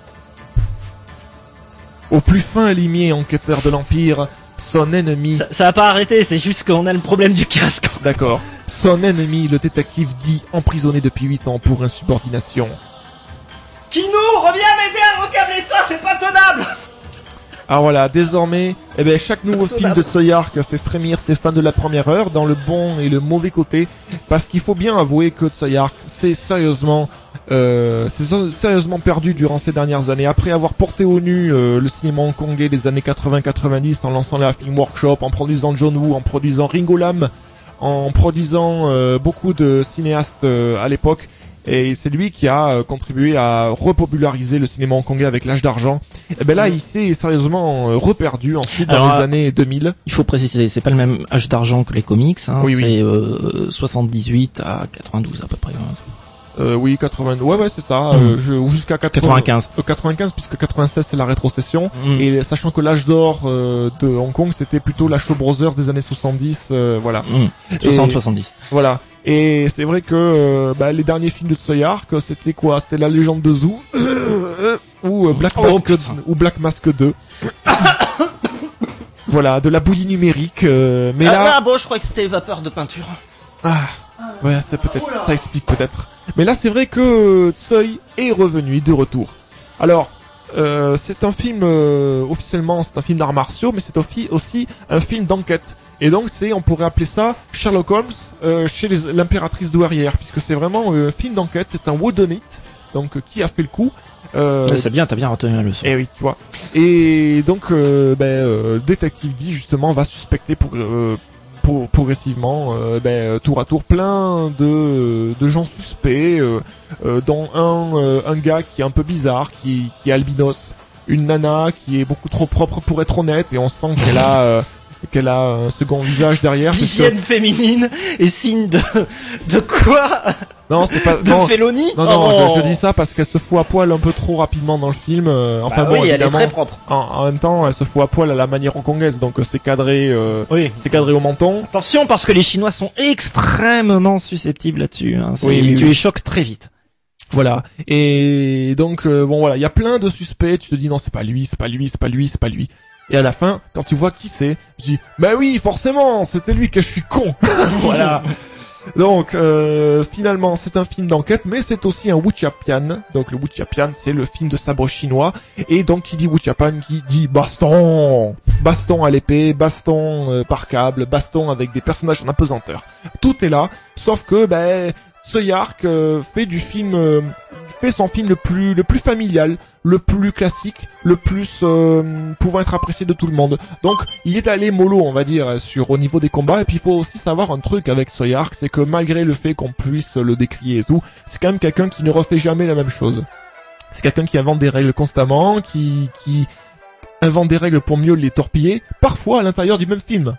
au plus fin limier enquêteur de l'Empire, son ennemi... Ça, ça va pas arrêter, c'est juste qu'on a le problème du casque. D'accord. Son ennemi, le détective D, emprisonné depuis huit ans pour insubordination. Kinou, reviens m'aider à recabler ça, c'est pas tenable. Ah voilà, désormais, eh ben, chaque nouveau film de Tsui Hark fait frémir ses fans de la première heure, dans le bon et le mauvais côté, parce qu'il faut bien avouer que Tsui Hark s'est sérieusement, euh, s'est sérieusement perdu durant ces dernières années. Après avoir porté au nu euh, le cinéma hongkongais des années quatre-vingts quatre-vingt-dix en lançant la Film Workshop, en produisant John Woo, en produisant Ringo Lam, en produisant euh, beaucoup de cinéastes euh, à l'époque, et c'est lui qui a euh, contribué à repopulariser le cinéma hongkongais avec L'Âge d'Argent. Et ben là, il s'est sérieusement euh, reperdu ensuite dans Alors, les années deux mille. Il faut préciser, c'est pas le même âge d'argent que les comics, hein, Oui, oui. c'est euh, soixante-dix-huit à quatre-vingt-douze à peu près. Hein. Euh, oui, quatre-vingts. Ouais, ouais, c'est ça. Mm. Euh, je, ou jusqu'à quatre-vingts quatre-vingt-quinze. euh, quatre-vingt-quinze, puisque quatre-vingt-seize c'est la rétrocession. Mm. Et sachant que l'âge d'or euh, de Hong Kong, c'était plutôt la Shaw Brothers des années soixante-dix. Euh, voilà. Mmh. soixante soixante-dix. Voilà. Et c'est vrai que euh, bah, les derniers films de Tsui Hark, c'était quoi? C'était La Légende de Zhou ou euh, Black Oh, Mask putain. ou Black Mask deux. Voilà, de la bouillie numérique. Euh, mais ah, là, ah, bon, je crois que c'était vapeur de peinture. ah, ouais, c'est peut-être, ça explique peut-être. Mais là, c'est vrai que Tsui est revenu, de retour. Alors, euh, c'est un film euh, officiellement, c'est un film d'arts martiaux, mais c'est aussi aussi un film d'enquête. Et donc, c'est, on pourrait appeler ça Sherlock Holmes euh, chez les, l'impératrice douairière, puisque c'est vraiment un film d'enquête. C'est un whodunit, donc euh, qui a fait le coup. Euh, Ouais, c'est bien, t'as bien retenu la leçon. Eh oui, tu vois. Et donc, euh, ben, euh, Détective D justement va suspecter pour, euh, pour progressivement, euh, ben, tour à tour, plein de de gens suspects, euh, euh, dont un euh, un gars qui est un peu bizarre, qui qui est albinos, une nana qui est beaucoup trop propre pour être honnête, et on sent qu'elle a euh, qu'elle a un second visage derrière. parce que- L'hygiène féminine est signe de de quoi? Non, c'est pas. De non, félonie? non, non, Oh. je, je dis ça parce qu'elle se fout à poil un peu trop rapidement dans le film. euh, enfin Bah bon, oui, elle est évidemment. très propre. En, en même temps, elle se fout à poil à la manière hongkongaise, donc euh, c'est cadré, euh, Oui. c'est cadré au menton. Attention, parce que les Chinois sont extrêmement susceptibles là-dessus. Hein. C'est- Oui, oui, tu oui. les choques très vite. Voilà. Et donc euh, bon voilà, il y a plein de suspects. Tu te dis non, c'est pas lui, c'est pas lui, c'est pas lui, c'est pas lui. Et à la fin, quand tu vois qui c'est, je dis bah oui, forcément, c'était lui, que je suis con. Voilà. Donc euh, finalement, c'est un film d'enquête, mais c'est aussi un wuchapian. Donc le wuchapian, c'est le film de sabre chinois. Et donc qui dit wuchapian, qui dit baston, baston à l'épée, baston euh, par câble, baston avec des personnages en apesanteur. Tout est là, sauf que ben Tsui Hark euh, fait du film, euh, fait son film le plus le plus familial, le plus classique, le plus euh, pouvant être apprécié de tout le monde. Donc il est allé mollo, on va dire, sur au niveau des combats. Et puis il faut aussi savoir un truc avec Tsui Hark, c'est que malgré le fait qu'on puisse le décrier et tout, c'est quand même quelqu'un qui ne refait jamais la même chose. C'est quelqu'un qui invente des règles constamment, qui qui invente des règles pour mieux les torpiller, parfois à l'intérieur du même film.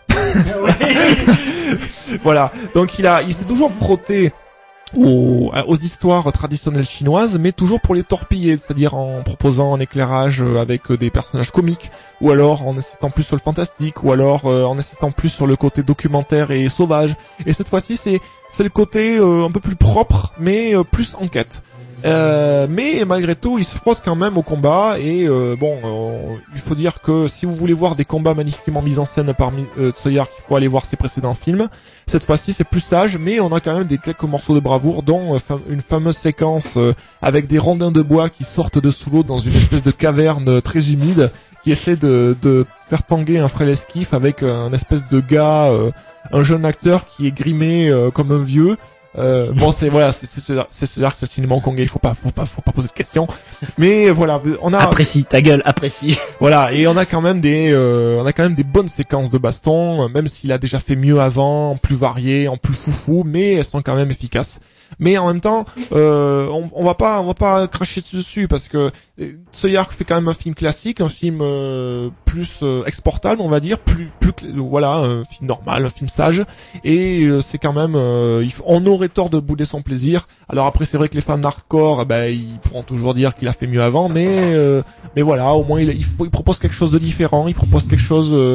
Voilà. Donc il a, il s'est toujours frotté aux, aux histoires traditionnelles chinoises, mais toujours pour les torpiller, c'est-à-dire en proposant un éclairage avec des personnages comiques, ou alors en insistant plus sur le fantastique, ou alors euh, en insistant plus sur le côté documentaire et sauvage. Et cette fois-ci, c'est c'est le côté euh, un peu plus propre, mais euh, plus enquête. Euh, mais malgré tout, il se frotte quand même au combat, et euh, bon, euh, il faut dire que si vous voulez voir des combats magnifiquement mis en scène par euh, Tsui Hark, il faut aller voir ses précédents films. Cette fois-ci, c'est plus sage, mais on a quand même des quelques morceaux de bravoure, dont euh, fam- une fameuse séquence euh, avec des rondins de bois qui sortent de sous l'eau dans une espèce de caverne euh, très humide, qui essaie de, de faire tanguer un frêle esquif avec un espèce de gars, euh, un jeune acteur qui est grimé euh, comme un vieux. Euh, bon, c'est voilà, c'est c'est c'est c'est c'est le cinéma hongkongais, il faut pas faut pas faut pas poser de questions. Mais voilà, on a Apprécie, ta gueule, apprécie. voilà, et on a quand même des euh, on a quand même des bonnes séquences de baston, euh, même s'il a déjà fait mieux avant, en plus varié, en plus foufou, mais elles sont quand même efficaces. Mais en même temps, euh, on, on va pas on va pas cracher dessus parce que euh, Tsui Hark fait quand même un film classique, un film euh, plus euh, exportable, on va dire, plus plus cl- voilà, un film normal, un film sage, et euh, c'est quand même euh, il faut, on aurait tort de bouder son plaisir. Alors après, c'est vrai que les fans hardcore, ben ils pourront toujours dire qu'il a fait mieux avant, mais euh, mais voilà, au moins il il, faut, il propose quelque chose de différent, il propose quelque chose euh,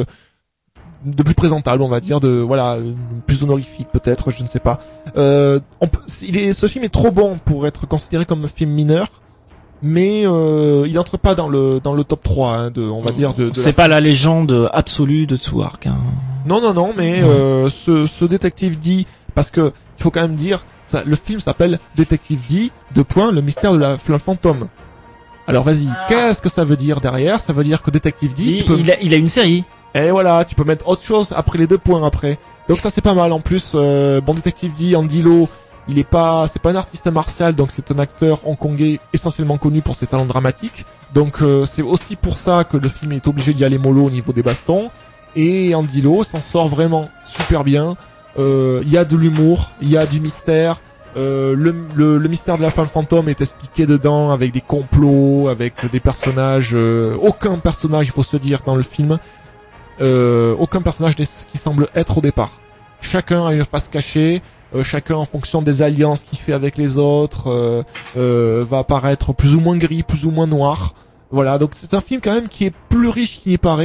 de plus présentable, on va dire, de voilà, plus honorifique peut-être, je ne sais pas. Euh, on peut, il est, ce film est trop bon pour être considéré comme un film mineur, mais euh, il entre pas dans le dans le top trois, hein, de, on va dire de. de C'est la... pas la légende absolue de Tsui Hark. Hein. Non non non, mais Ouais. euh, ce, ce détective dit, parce que il faut quand même dire, ça, le film s'appelle Détective D, deux points, le mystère de la flamme fantôme. Alors vas-y, qu'est-ce que ça veut dire derrière? Ça veut dire que Détective D, Il, tu peux... il a, il a une série. Et voilà, tu peux mettre autre chose après les deux points après. Donc ça c'est pas mal. En plus, euh, bon Détective D, Andy Lau, il est pas, c'est pas un artiste martial, donc c'est un acteur hongkongais essentiellement connu pour ses talents dramatiques. Donc euh, c'est aussi pour ça que le film est obligé d'y aller mollo au niveau des bastons. Et Andy Lau s'en sort vraiment super bien. Euh, Il y a de l'humour, il y a du mystère. Euh, le, le, le mystère de la femme fantôme est expliqué dedans avec des complots, avec des personnages. Euh, aucun personnage, il faut se dire, dans le film. Euh, aucun personnage n'est ce qui semble être au départ. Chacun a une face cachée, euh, chacun en fonction des alliances qu'il fait avec les autres euh, euh, va apparaître plus ou moins gris, plus ou moins noir. Voilà, donc c'est un film quand même qui est plus riche qu'il n'y paraît.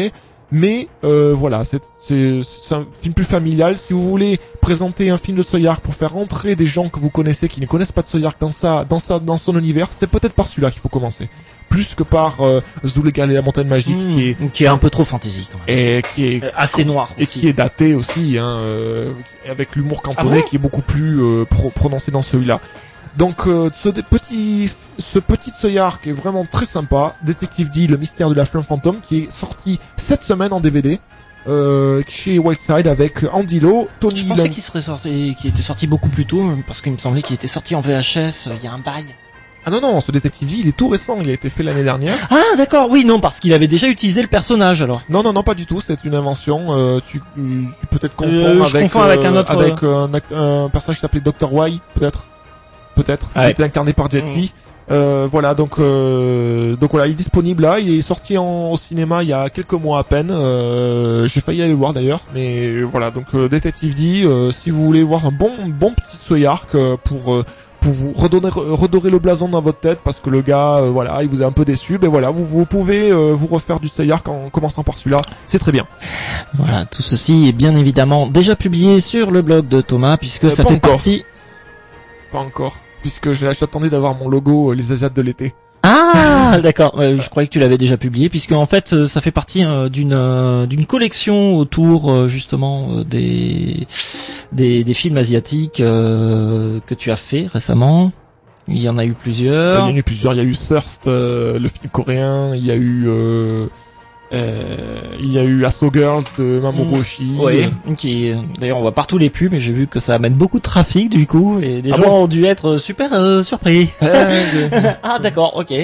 Mais euh, voilà, c'est, c'est, c'est un film plus familial. Si vous voulez présenter un film de Soyark pour faire entrer des gens que vous connaissez qui ne connaissent pas de Soyark dans sa, dans sa, dans son univers, c'est peut-être par celui-là qu'il faut commencer, plus que par euh, Zulugal et la montagne magique, Mmh, qui est qui est un peu trop fantasy quand même. et qui est Euh, assez noir et aussi. qui est daté aussi, hein, euh, avec l'humour cantonais Ah bon qui est beaucoup plus euh, pro- prononcé dans celui-là. Donc euh, ce dé- petit ce petit Soyark est vraiment très sympa. Détective D, le mystère de la flamme fantôme, qui est sorti cette semaine en D V D euh, chez Wildside avec Andy Lau, Tony Je pensais Lund- qu'il serait sorti, qu'il était sorti beaucoup plus tôt, parce qu'il me semblait qu'il était sorti en V H S. euh, Il y a un bail. Ah non non, ce Détective D, il est tout récent, il a été fait l'année dernière. Ah d'accord, oui non, parce qu'il avait déjà utilisé le personnage alors. Non non non, pas du tout, c'est une invention. Euh, tu, tu peux peut-être confondre Euh, je avec confonds avec un autre, avec euh, un, act- un personnage qui s'appelait docteur Y, peut-être. Peut-être, Ouais. qui était incarné par Jet Li. Euh, voilà, donc euh, donc voilà, il est disponible là, il est sorti en, au cinéma il y a quelques mois à peine. Euh, j'ai failli aller le voir d'ailleurs, mais voilà, donc euh, Détective D, euh, si vous voulez voir un bon bon petit Soyark euh, pour euh, pour vous redonner redorer le blason dans votre tête parce que le gars euh, voilà, il vous a un peu déçu, ben voilà, vous vous pouvez euh, vous refaire du Soyark en commençant par celui-là, c'est très bien. Voilà, tout ceci est bien évidemment déjà publié sur le blog de Thomas, puisque Euh, ça pas fait encore. partie... Pas encore, puisque j'ai- j'attendais d'avoir mon logo euh, les Asiates de l'été. Ah d'accord, euh, je croyais que tu l'avais déjà publié, puisque en fait euh, ça fait partie euh, d'une euh, d'une collection autour euh, justement euh, des, des des films asiatiques euh, que tu as fait récemment. Il y en a eu Euh, plusieurs. Il y en a eu plusieurs. Il y a eu Thirst, euh, le film coréen. Il y a eu, euh, euh, il y a eu Asso Girls de Mamoru Oshii. Oui, qui est- d'ailleurs on voit partout les pubs, mais j'ai vu que ça amène beaucoup de trafic du coup, et des Ah gens bon ont dû être super euh, surpris. Euh, Ah d'accord, ok.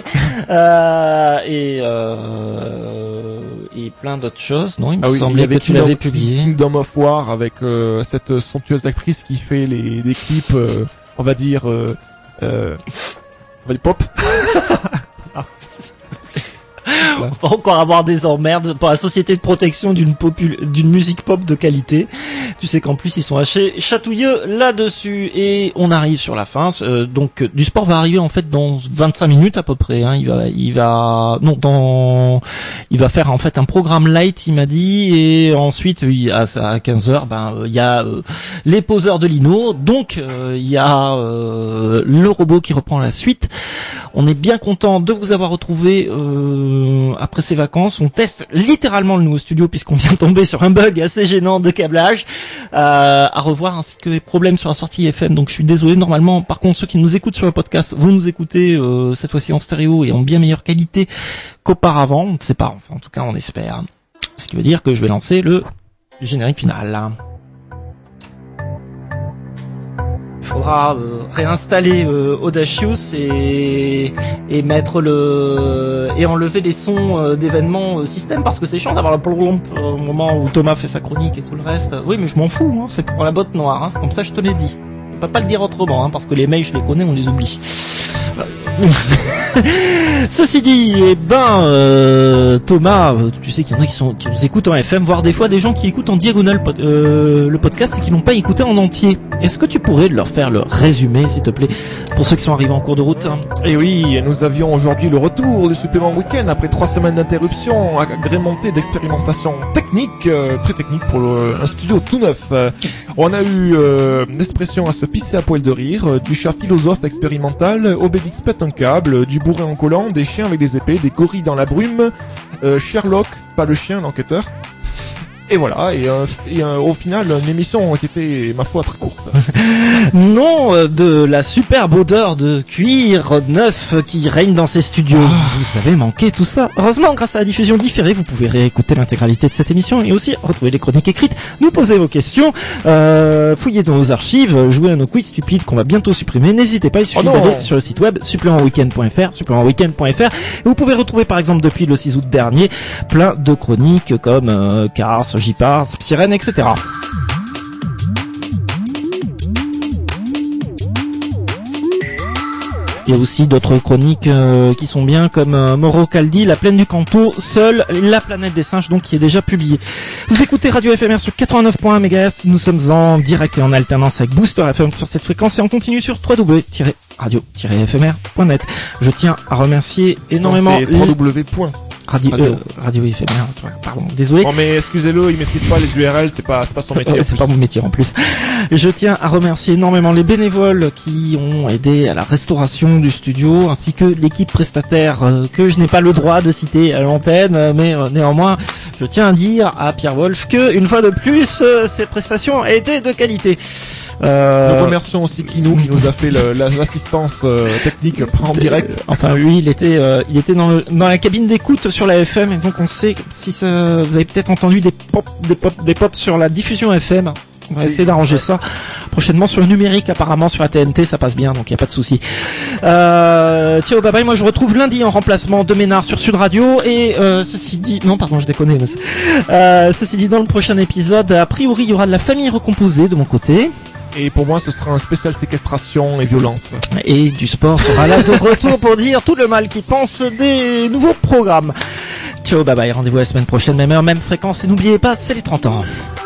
Euh, et euh, et plein d'autres choses, non? Il me ah oui, il y semblait avait que tu Kingdom- l'avais publié. Kingdom of War avec euh, cette somptueuse actrice qui fait les, des clips, euh, on va dire, euh, euh, on va dire pop. On va encore avoir des emmerdes pour la société de protection d'une popul- d'une musique pop de qualité. Tu sais qu'en plus ils sont assez chatouilleux là-dessus, et on arrive sur la fin. Euh, donc euh, du sport va arriver en fait dans vingt-cinq minutes à peu près. Hein. Il va, il va, non, dans, il va faire en fait un programme light, il m'a dit, et ensuite il, à, à quinze heures, ben il y a euh, les poseurs de Lino. Donc euh, il y a euh, le robot qui reprend la suite. On est bien content de vous avoir retrouvé euh, après ces vacances. On teste littéralement le nouveau studio puisqu'on vient de tomber sur un bug assez gênant de câblage euh, à revoir, ainsi que les problèmes sur la sortie F M. Donc je suis désolé. Normalement, par contre, ceux qui nous écoutent sur le podcast, vous nous écoutez euh, cette fois-ci en stéréo et en bien meilleure qualité qu'auparavant. On ne sait pas. Enfin, en tout cas, on espère. Ce qui veut dire que je vais lancer le générique final. Il faudra euh, réinstaller euh, Audacious et et mettre le et enlever les sons euh, d'événements euh, système, parce que c'est chiant d'avoir le plomp au moment où Thomas fait sa chronique et tout le reste. Oui, mais je m'en fous, hein, c'est pour la botte noire, hein, comme ça je te l'ai dit. On peut pas le dire autrement, hein, parce que les mails je les connais, on les oublie. Ceci dit, eh ben euh, Thomas, euh, tu sais qu'il y en a qui sont qui nous écoutent en F M, voire des fois des gens qui écoutent en diagonale pod- euh, le podcast et qui n'ont pas écouté en entier. Est-ce que tu pourrais leur faire le résumé, s'il te plaît, pour ceux qui sont arrivés en cours de route? Et oui, nous avions aujourd'hui le retour du supplément week-end après trois semaines d'interruption agrémentées d'expérimentations techniques, euh, très techniques pour le, un studio tout neuf. Euh, on a eu euh, l'expression à se pisser à poil de rire, euh, du chat philosophe expérimental, Obélix pète un câble, du bourrin en collant, des chiens avec des épées, des gorilles dans la brume, euh, Sherlock, pas le chien, l'enquêteur. Et voilà, et, euh, et euh, au final, une émission qui était, ma foi, très courte. Non, euh, de la superbe odeur de cuir neuf qui règne dans ces studios. Vous avez manqué tout ça. Heureusement, grâce à la diffusion différée, vous pouvez réécouter l'intégralité de cette émission et aussi retrouver les chroniques écrites, nous poser vos questions, euh, fouiller dans vos archives, jouer à nos quiz stupides qu'on va bientôt supprimer. N'hésitez pas, il suffit Oh non. d'aller sur le site web supplément weekend point f r, supplément weekend point f r, et vous pouvez retrouver par exemple depuis le six août dernier plein de chroniques comme euh, Cars, J-Pars, Sirène, et cetera. Il y a aussi d'autres chroniques euh, qui sont bien, comme euh, Moro Caldi, La Plaine du Canto, Seul, La Planète des Singes, donc qui est déjà publié. Vous écoutez Radio F M R sur quatre-vingt-neuf point un mégahertz. Nous sommes en direct et en alternance avec Booster F M sur cette fréquence, et on continue sur w w w point radio tiret f m r point net. Je tiens à remercier énormément C'est les- www. Radio, Radio. euh, radio éphémère, pardon, désolé. Non mais excusez-le, il maîtrise pas les U R L, c'est pas, c'est pas son métier. Euh, en c'est plus. pas mon métier en plus. Je tiens à remercier énormément les bénévoles qui ont aidé à la restauration du studio, ainsi que l'équipe prestataire euh, que je n'ai pas le droit de citer à l'antenne, euh, mais euh, néanmoins, je tiens à dire à Pierre Wolf que une fois de plus, euh, cette prestation a été de qualité. Euh, Nous remercions aussi Kinou qui nous a fait le- la- l'assistance euh, technique en direct. Euh, Enfin, lui, il était, euh, il était dans, le, dans la cabine d'écoute sur la F M, et donc on sait que si ça, vous avez peut-être entendu des pop, des pop, des pop sur la diffusion F M. On va C'est- essayer d'arranger ouais. ça prochainement sur le numérique. Apparemment, sur la T N T, ça passe bien, donc il y a pas de souci. Euh, ciao, bye bye. Moi, je retrouve lundi en remplacement de Ménard sur Sud Radio. Et euh, ceci dit, non, pardon, je déconne. mais c'est- Euh, ceci dit, dans le prochain épisode, a priori, il y aura de la famille recomposée de mon côté. Et pour moi, ce sera un spécial séquestration et violence. Et du sport sera là de retour pour dire tout le mal qu'il pense des nouveaux programmes. Ciao, bye bye, rendez-vous la semaine prochaine, même heure, même fréquence, et n'oubliez pas, c'est les trente ans.